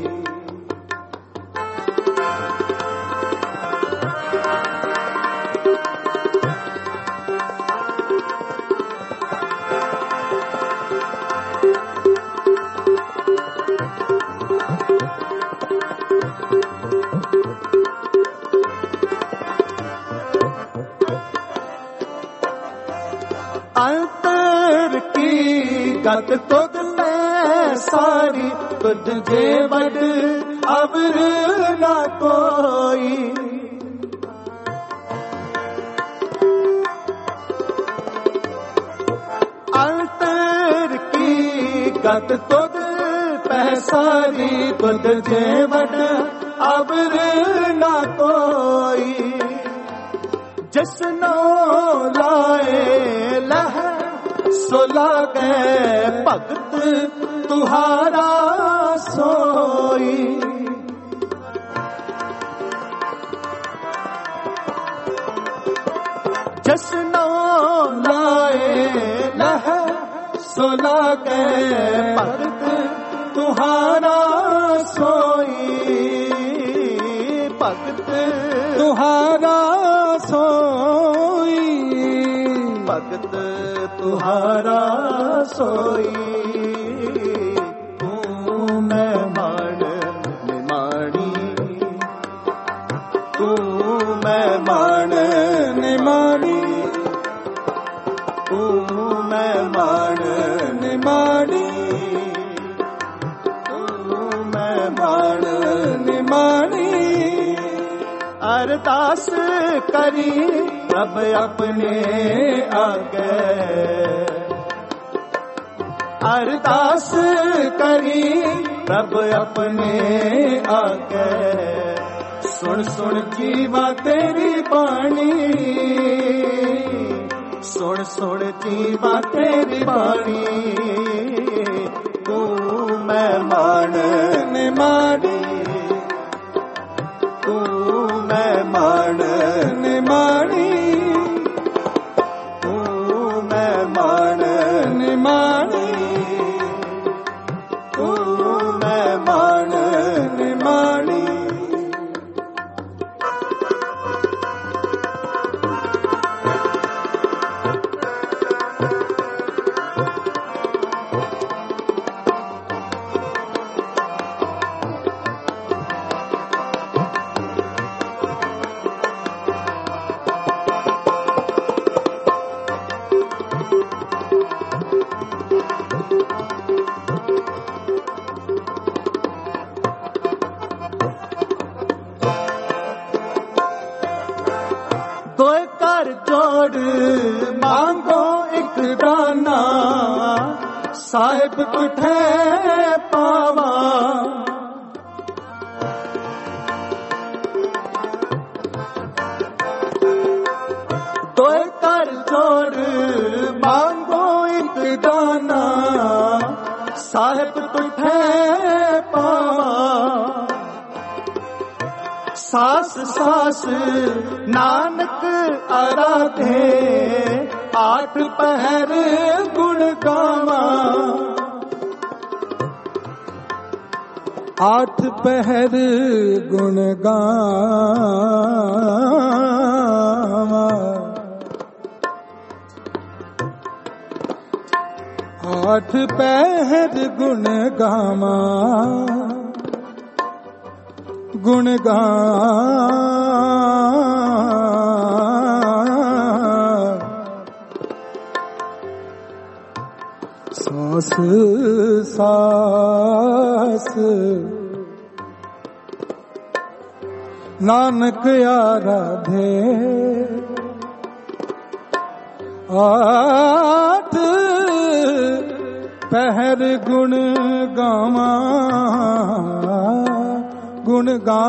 अंतर की गत तुद में सारी, तुझे बड़ अबर न कोई, गत तुद पैसारी तुद जेवट अबर ना कोई जिसनो लाए लह सो लागे भगत तुहारा सोई जिसनो लाए लह सो लागे भगत तुहारा सोई भगत तुहारा सोई भगत तुहारा सोई तू मैं मान निमाणी तू मैं मान निमाणी तू मैं मान निमाणी तू मैं मान निमाणी अरदास करी रब अपने आगे अरदास करी रब अपने आगे सुन सुन जीवा तेरी बाणी सुन सुन जीवा तेरी बाणी तू मैं मान निमाणी तू मैं मान निमाणी तू मैं मान निमाणी तू मैं मान निमाणी दोए कर जोड़ मांगो एक दाना साहिब कुठे पावा दोए कर जोड़ मांगो एक दाना साहिब कुठे पावा सास सास नानक आराधे आठ पहर गुण गावा आठ पहर गुण गावा आठ पहर गुण गावा गुण सास सास नानक आराधे आठ पहर गुण गावा गुण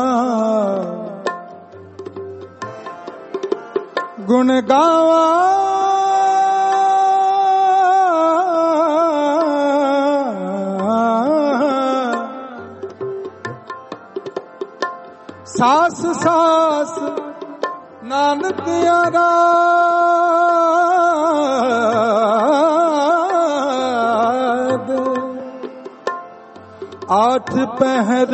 गावा सास सास नानक आराध आठ पहर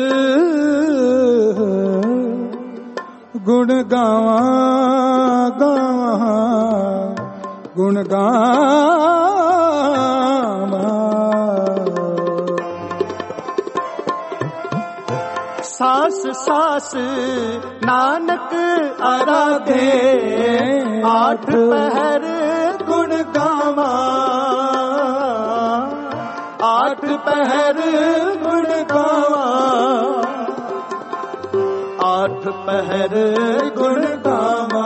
गुण गावा गावा गुण गावा सास सास नानक आराधे आठ पहर गुण गावा आठ पहर गुण गावा आठ पहर गुण गावा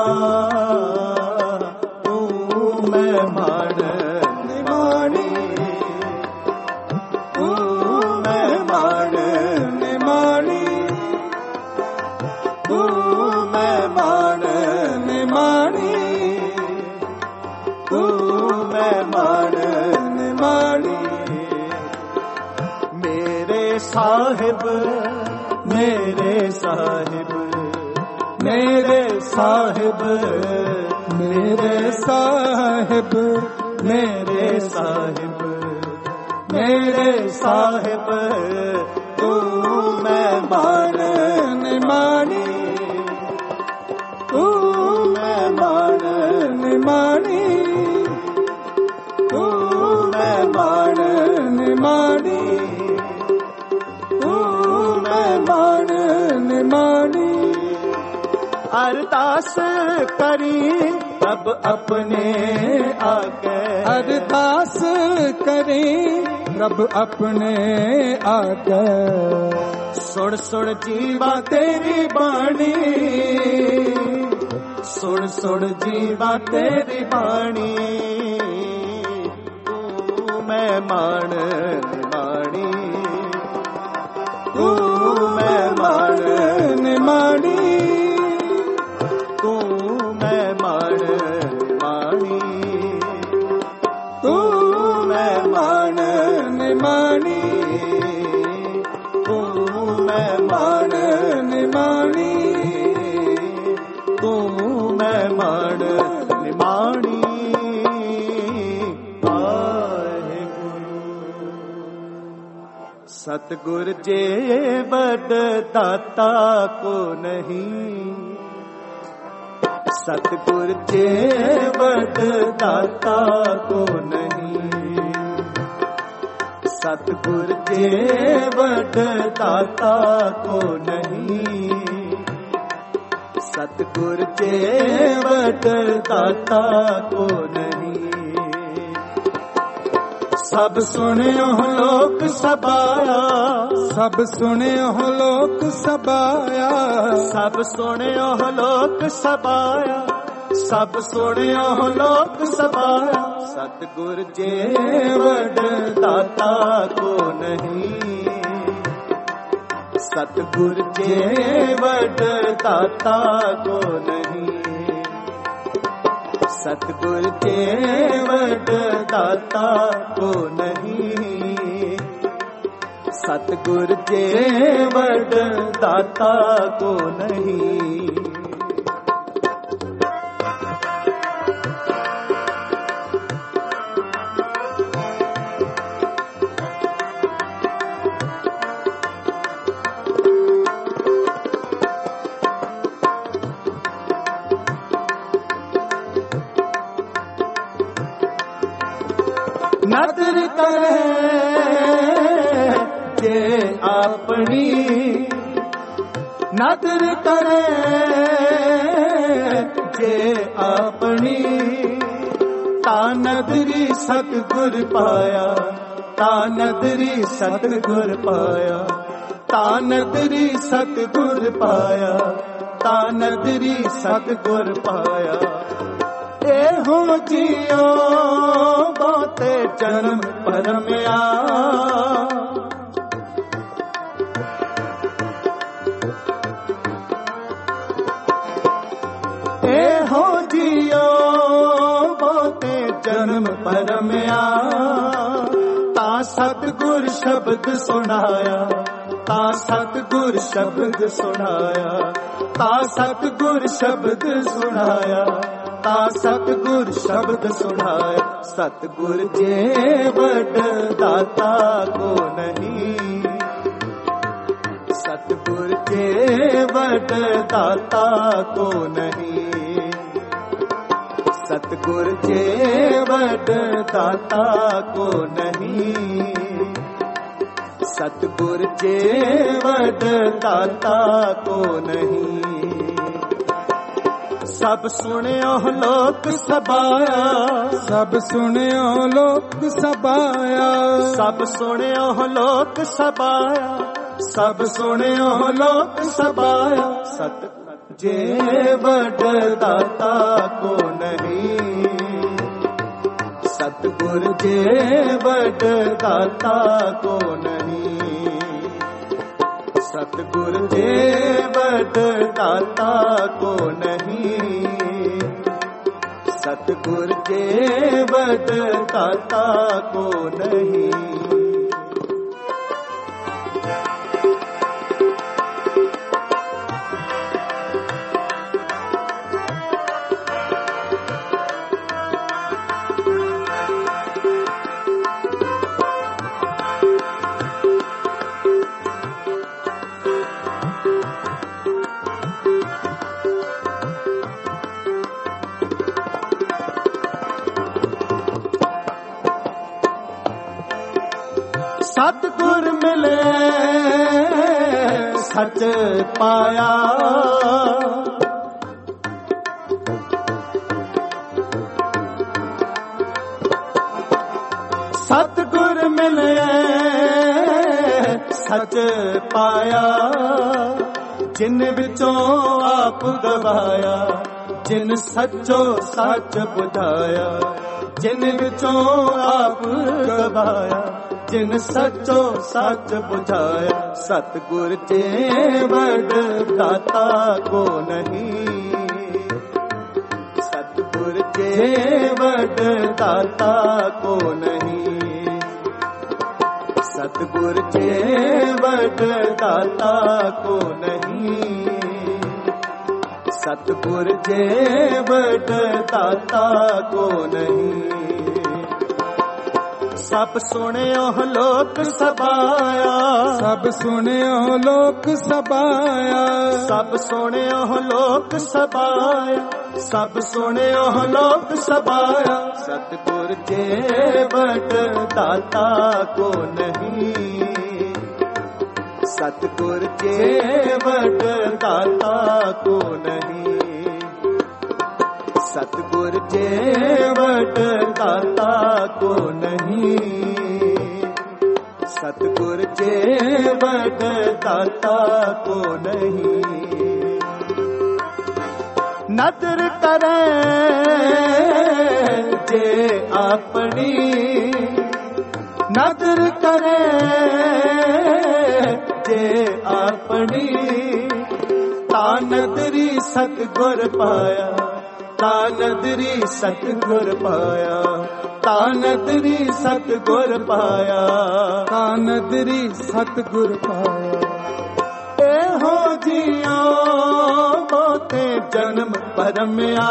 तू मैं मान निमाणी साहिब मेरे साहिब मेरे साहिब मेरे साहिब मेरे साहिब मेरे साहिब तू मैं मान निमानी तू मैं मान निमानी तू मैं मान निमानी तू मैं मान निमानी अरदास करी अब अपने आगे अरदास करी रब अपने आगे सुन सुन जीवा तेरी बाणी सुन सुन जीवा तेरी बाणी तू मैं मान निमाणी तू मैं मान निमानी तू मैं मान निमाणी तू मैं मान निमानी तू मैं मान निमानी तू मैं मान निमाणी सतगुर जे बद दाता को नहीं सतगुर जे बद दाता को नहीं सतगुर जे बद दाता को नहीं सतगुर जे बद दाता को नहीं सब सुनियो लोक सबाया सब सुनियो लोक सबाया सब सुनियो लोक सबाया सब सुनियो लोक सबाया सतगुर जे बद दाता को नहीं सतगुर जे बद दाता को नहीं सतगुर जे बद दाता को नहीं सतगुर जे बद दाता को नहीं नदर करे जे अपनी नदर करे जे अपनी ता नदरी सतगुर पाया ता नदरी सतगुर पाया ता नदरी सतगुर पाया ता नदरी सतगुर पाया ए हो जियो बहुते जन्म परमया ए हो जियो बहुते जन्म परमया ता सतगुर शब्द सुनाया ता सतगुर शब्द सुनाया ता सतगुर शब्द सुनाया ता सतगुर शब्द सुनाया सतगुर जे बद दाता को नहीं सतगुर जे बद दाता को नहीं सतगुर जे बद दाता को नहीं सतगुर जे बद दाता को नहीं सब सुनियो लोक सबाया सब सुनियो लोक सबाया सब सुनियो लोक सबाया सब सुनियो लोक सबाया सत जे बद दाता को नहीं सतगुर जे बद दाता को नहीं सतगुर जे बद दाता को नहीं सतगुर जे बद दाता को नहीं ਸਤਿਗੁਰ ਮਿਲੇ ਸੱਚ ਪਾਇਆ। ਸਤਿਗੁਰ ਮਿਲੇ ਸੱਚ ਪਾਇਆ। ਜਿਨ ਵਿੱਚੋਂ ਆਪ ਗਵਾਇਆ, ਜਿਨ ਸੱਚੋ ਸੱਚ ਬੁਝਾਇਆ। ਜਿਨ ਵਿੱਚੋਂ ਆਪ ਗਵਾਇਆ, ਜਿਨ ਸੱਚੋ ਸੱਚ ਬੁਝਾਇਆ। ਸਤਿਗੁਰ ਜੇ ਵਡ ਦਾਤਾ ਕੋ ਨਹੀਂ, ਸਤਿਗੁਰ ਜੇ ਵਡ ਦਾਤਾ ਕੋ ਨਹੀਂ। ਸਤਿਗੁਰ ਜੇ ਵਡ ਦਾਤਾ ਕੋ ਨਹੀਂ। ਸਤਿਗੁਰ ਜੇ ਵਡ ਦਾਤਾ ਕੋ ਨਹੀਂ। ਸਭ ਸੁਣਿਓ ਲੋਕ ਸਬਾਇਆ, ਸਭ ਸੁਣਿਓ ਲੋਕ ਸਬਾਇਆ। ਸਭ ਸੁਣਿਓ ਲੋਕ ਸਬਾਇਆ, ਸਭ ਸੁਣਿਓ ਲੋਕ ਸਬਾਇਆ। ਸਤਿਗੁਰ ਜੇ ਵਡ ਦਾਤਾ ਕੋ ਨਹੀਂ। ਸਤਿਗੁਰ ਜੇ ਵਡ ਦਾਤਾ ਕੋ ਨਹੀਂ। ਸਤਿਗੁਰ ਜੇ ਵਡ ਦਾਤਾ ਕੋ ਨਹੀਂ। ਸਤਿਗੁਰ ਜੇ ਵਡ ਦਾਤਾ ਕੋ ਨਹੀਂ। ਨਦਰ ਕਰੇ ਜੇ ਆਪਣੀ, ਨਦਰ ਕਰੇ ਜੇ ਆਪਣੀ। ਤਾ ਨਦਰੀ ਸਤਿਗੁਰ ਪਾਇਆ, ਤਾ ਨਦਰੀ ਸਤਿਗੁਰ ਪਾਇਆ। ਤਾ ਨਦਰੀ ਸਤਿਗੁਰ ਪਾਇਆ, ਤਾ ਨਦਰੀ ਸਤਿਗੁਰ ਪਾਇਆ। ਇਹੋ ਜਿਉ ਬਹੁਤੇ ਜਨਮ ਭਰਮਿਆ।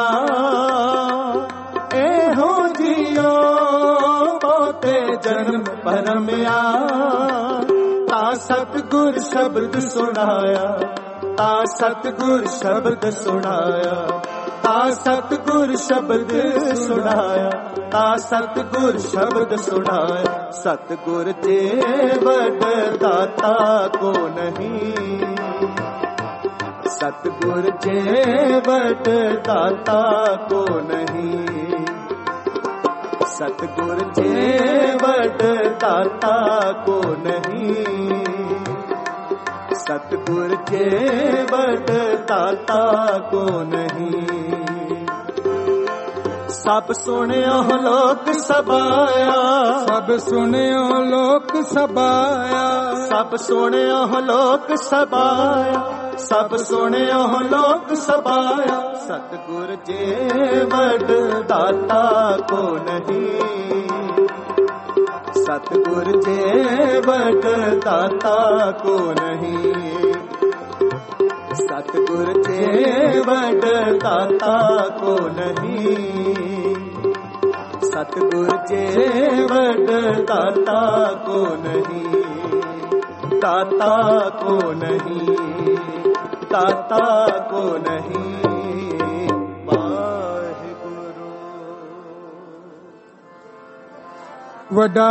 ਇਹੋ ਜਿਉ ਬਹੁਤੇ ਜਨਮ ਭਰਮਿਆ। ਤਾ ਸਤਿਗੁਰ ਸ਼ਬਦ ਸੁਣਾਇਆ, ਤਾ ਸਤਿਗੁਰ ਸ਼ਬਦ ਸੁਣਾਇਆ। ਤਾ ਸਤਿਗੁਰ ਸ਼ਬਦ ਸੁਣਾਇਆ, ਤਾ ਸਤਿਗੁਰ ਸ਼ਬਦ ਸੁਣਾਇਆ। ਸਤਿਗੁਰ ਜੇ ਵਡ ਦਾਤਾ ਕੋ ਨਹੀਂ। ਸਤਿਗੁਰ ਜੇ ਵਡ ਦਾਤਾ ਕੋ ਨਹੀਂ। ਸਤਿਗੁਰ ਜੇ ਵਡ ਦਾਤਾ ਕੋ ਨਹੀਂ। ਸਤਿਗੁਰ ਜੇ ਵਡ ਦਾਤਾ ਕੋ ਨਹੀਂ। ਸਭ ਸੁਣਿਓ ਲੋਕ ਸਬਾਇਆ, ਸਭ ਸੁਣਿਓ ਲੋਕ ਸਬਾਇਆ। ਸਭ ਸੁਣਿਓ ਲੋਕ ਸਬਾਇਆ, ਸਭ ਸੁਣਿਓ ਲੋਕ ਸਬਾਇਆ। ਸਤਿਗੁਰ ਜੇ ਵਡ ਦਾਤਾ ਕੋ ਨਹੀਂ। ਸਤਿਗੁਰ ਜੇ ਵਡ ਦਾਤਾ ਕੋ ਨਹੀਂ। ਸਤਿਗੁਰ ਜੇ ਵਡ ਦਾਤਾ ਕੋ ਨਹੀਂ। ਸਤਿਗੁਰ ਜੇ ਵਡ ਦਾਤਾ ਕੋ ਨਹੀਂ। ਦਾਤਾ ਕੋ ਨਹੀਂ, ਦਾਤਾ ਕੋ ਨਹੀਂ। ਵਾਹਿਗੁਰੂ। ਵੱਡਾ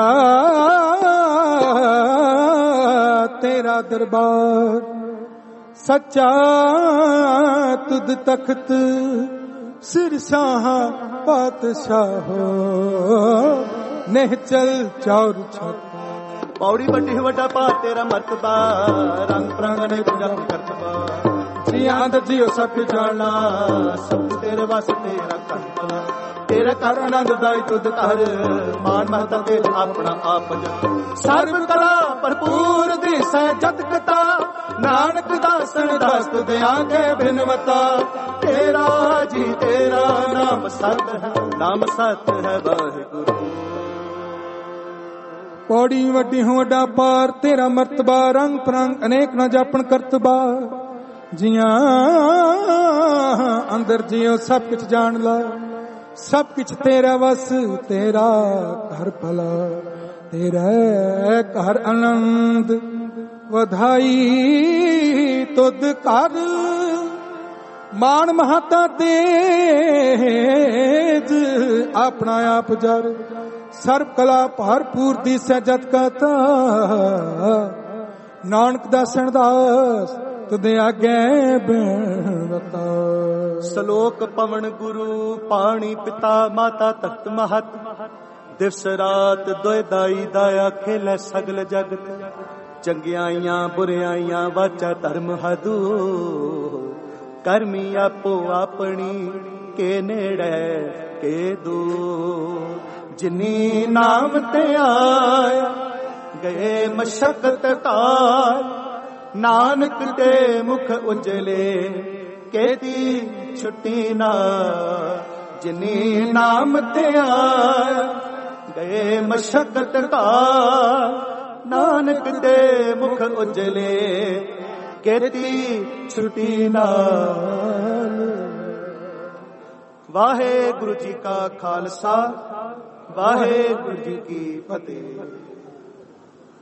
ਤੇਰਾ ਦਰਬਾਰ, ਸੱਚਾ ਤੁਧ ਤਖਤ। ਸਿਰ ਸਾਹਾ ਪਾਤਸ਼ਾਹ ਨਿਹਚਲ ਚੌਰ ਛੱਤ। ਪੌੜੀ ਵੱਡੀ ਵੱਡਾ ਪਾ ਤੇਰਾ ਮਰਤਬਾ। ਰੰਗ ਪ੍ਰਾਂਗਣੇ ਜਪ ਕਰਤਬਾ। ਜੀਆਂ ਦਾ ਜੀਓ ਸਭ ਜਾਣਾ, ਸਭ ਤੇਰੇ ਵਸ ਤੇਰਾ ਕਰਤਾ। ਤੇਰਾ ਕਰ ਆਨੰਦ ਦਾਈ ਤੁਧ ਕਰ। ਮਾਨ ਮਹਤਾ ਤੇ ਆਪਣਾ ਆਪ ਜਪ। ਸਰਬ ਕਲਾ ਭਰਪੂਰ ਦਿਸੈ ਜਤ ਕਤਾ। ਨਾਨਕ ਦਾਸਨ ਦਾਸ ਤੁਧ ਆਗੇ ਬਿਨਵਤਾ। ਤੇਰਾ ਜੀ ਤੇਰਾ ਨਾਮ ਸਤ ਹੈ, ਨਾਮ ਸਤ ਹੈ ਵਾਹਿਗੁਰੂ। ਪੌੜੀ ਵੱਡੀ ਹੋ ਵੱਡਾ ਪਾਰ ਤੇਰਾ ਮਰਤਬਾ। ਰੰਗ ਪ੍ਰੰਗ ਅਨੇਕ ਨਾ ਜਾਪਣ ਕਰਤਬਾ। ਜੀਆਂ ਅੰਦਰ ਜਿਉ ਸਭ ਕੁਛ ਜਾਣ ਲਾ। ਸਭ ਕੁਛ ਤੇਰਾ ਵਸ, ਤੇਰਾ ਘਰ ਭਲਾ। ਤੇਰਾ ਘਰ ਆਨੰਦ ਵਧਾਈ ਤੁਧ ਕਰ। ਮਾਨ ਮਹਾਤਾ ਤੇਜ ਆਪਣਾ ਆਪ ਜਰ। ਸਰਬ ਕਲਾ ਭਰਪੂਰ ਦੀਸੈ ਜਤ ਕਾ ਨਾਨਕ ਦਾਸਣ ਦਾਸ ਤੁਦੇ ਆਗੇ ਬੇਨਤਾ। ਸ਼ਲੋਕ ਪਵਨ ਗੁਰੂ ਪਾਣੀ ਪਿਤਾ ਮਾਤਾ ਤਖਤ ਮਹਤ ਦਿਵਸ ਰਾਤ ਦੋਇ ਦਾਈ ਦਾਇਆ ਖੇਲੇ ਸਗਲ ਜਗਤ ਚੰਗਿਆਈਆਂ ਬੁਰਿਆਈਆਂ ਵਾਚਾ ਧਰਮ ਹਦੂ ਕਰਮੀ ਆਪੋ ਆਪਣੀ ਕੇ ਨੇੜੇ ਕੇ ਦੂਰ ਜਿਨੀ ਨਾਮ ਤੇ ਆਇਆ ਗਏ ਮਸ਼ਕਤ ਘਾਰ ਨਾਨਕ ਦੇ ਮੁਖ ਉਜਲੇ ਕੇਤੀ ਛੁੱਟੀ ਨਾ ਜਿਨੀ ਨਾਮ ਤੇ ਆਇਆ ਗਏ ਮਸ਼ਕਤ ਘਾਰ ਨਾਨਕ ਦੇ ਮੁਖ ਉਜਲੇ ਕੇਤੀ ਛੁੱਟੀ ਨਾ। ਵਾਹਿਗੁਰੂ ਜੀ ਕਾ ਖਾਲਸਾ ਵਾਹਿਗੁਰੂ ਜੀ ਕੀ ਫਤਿਹ।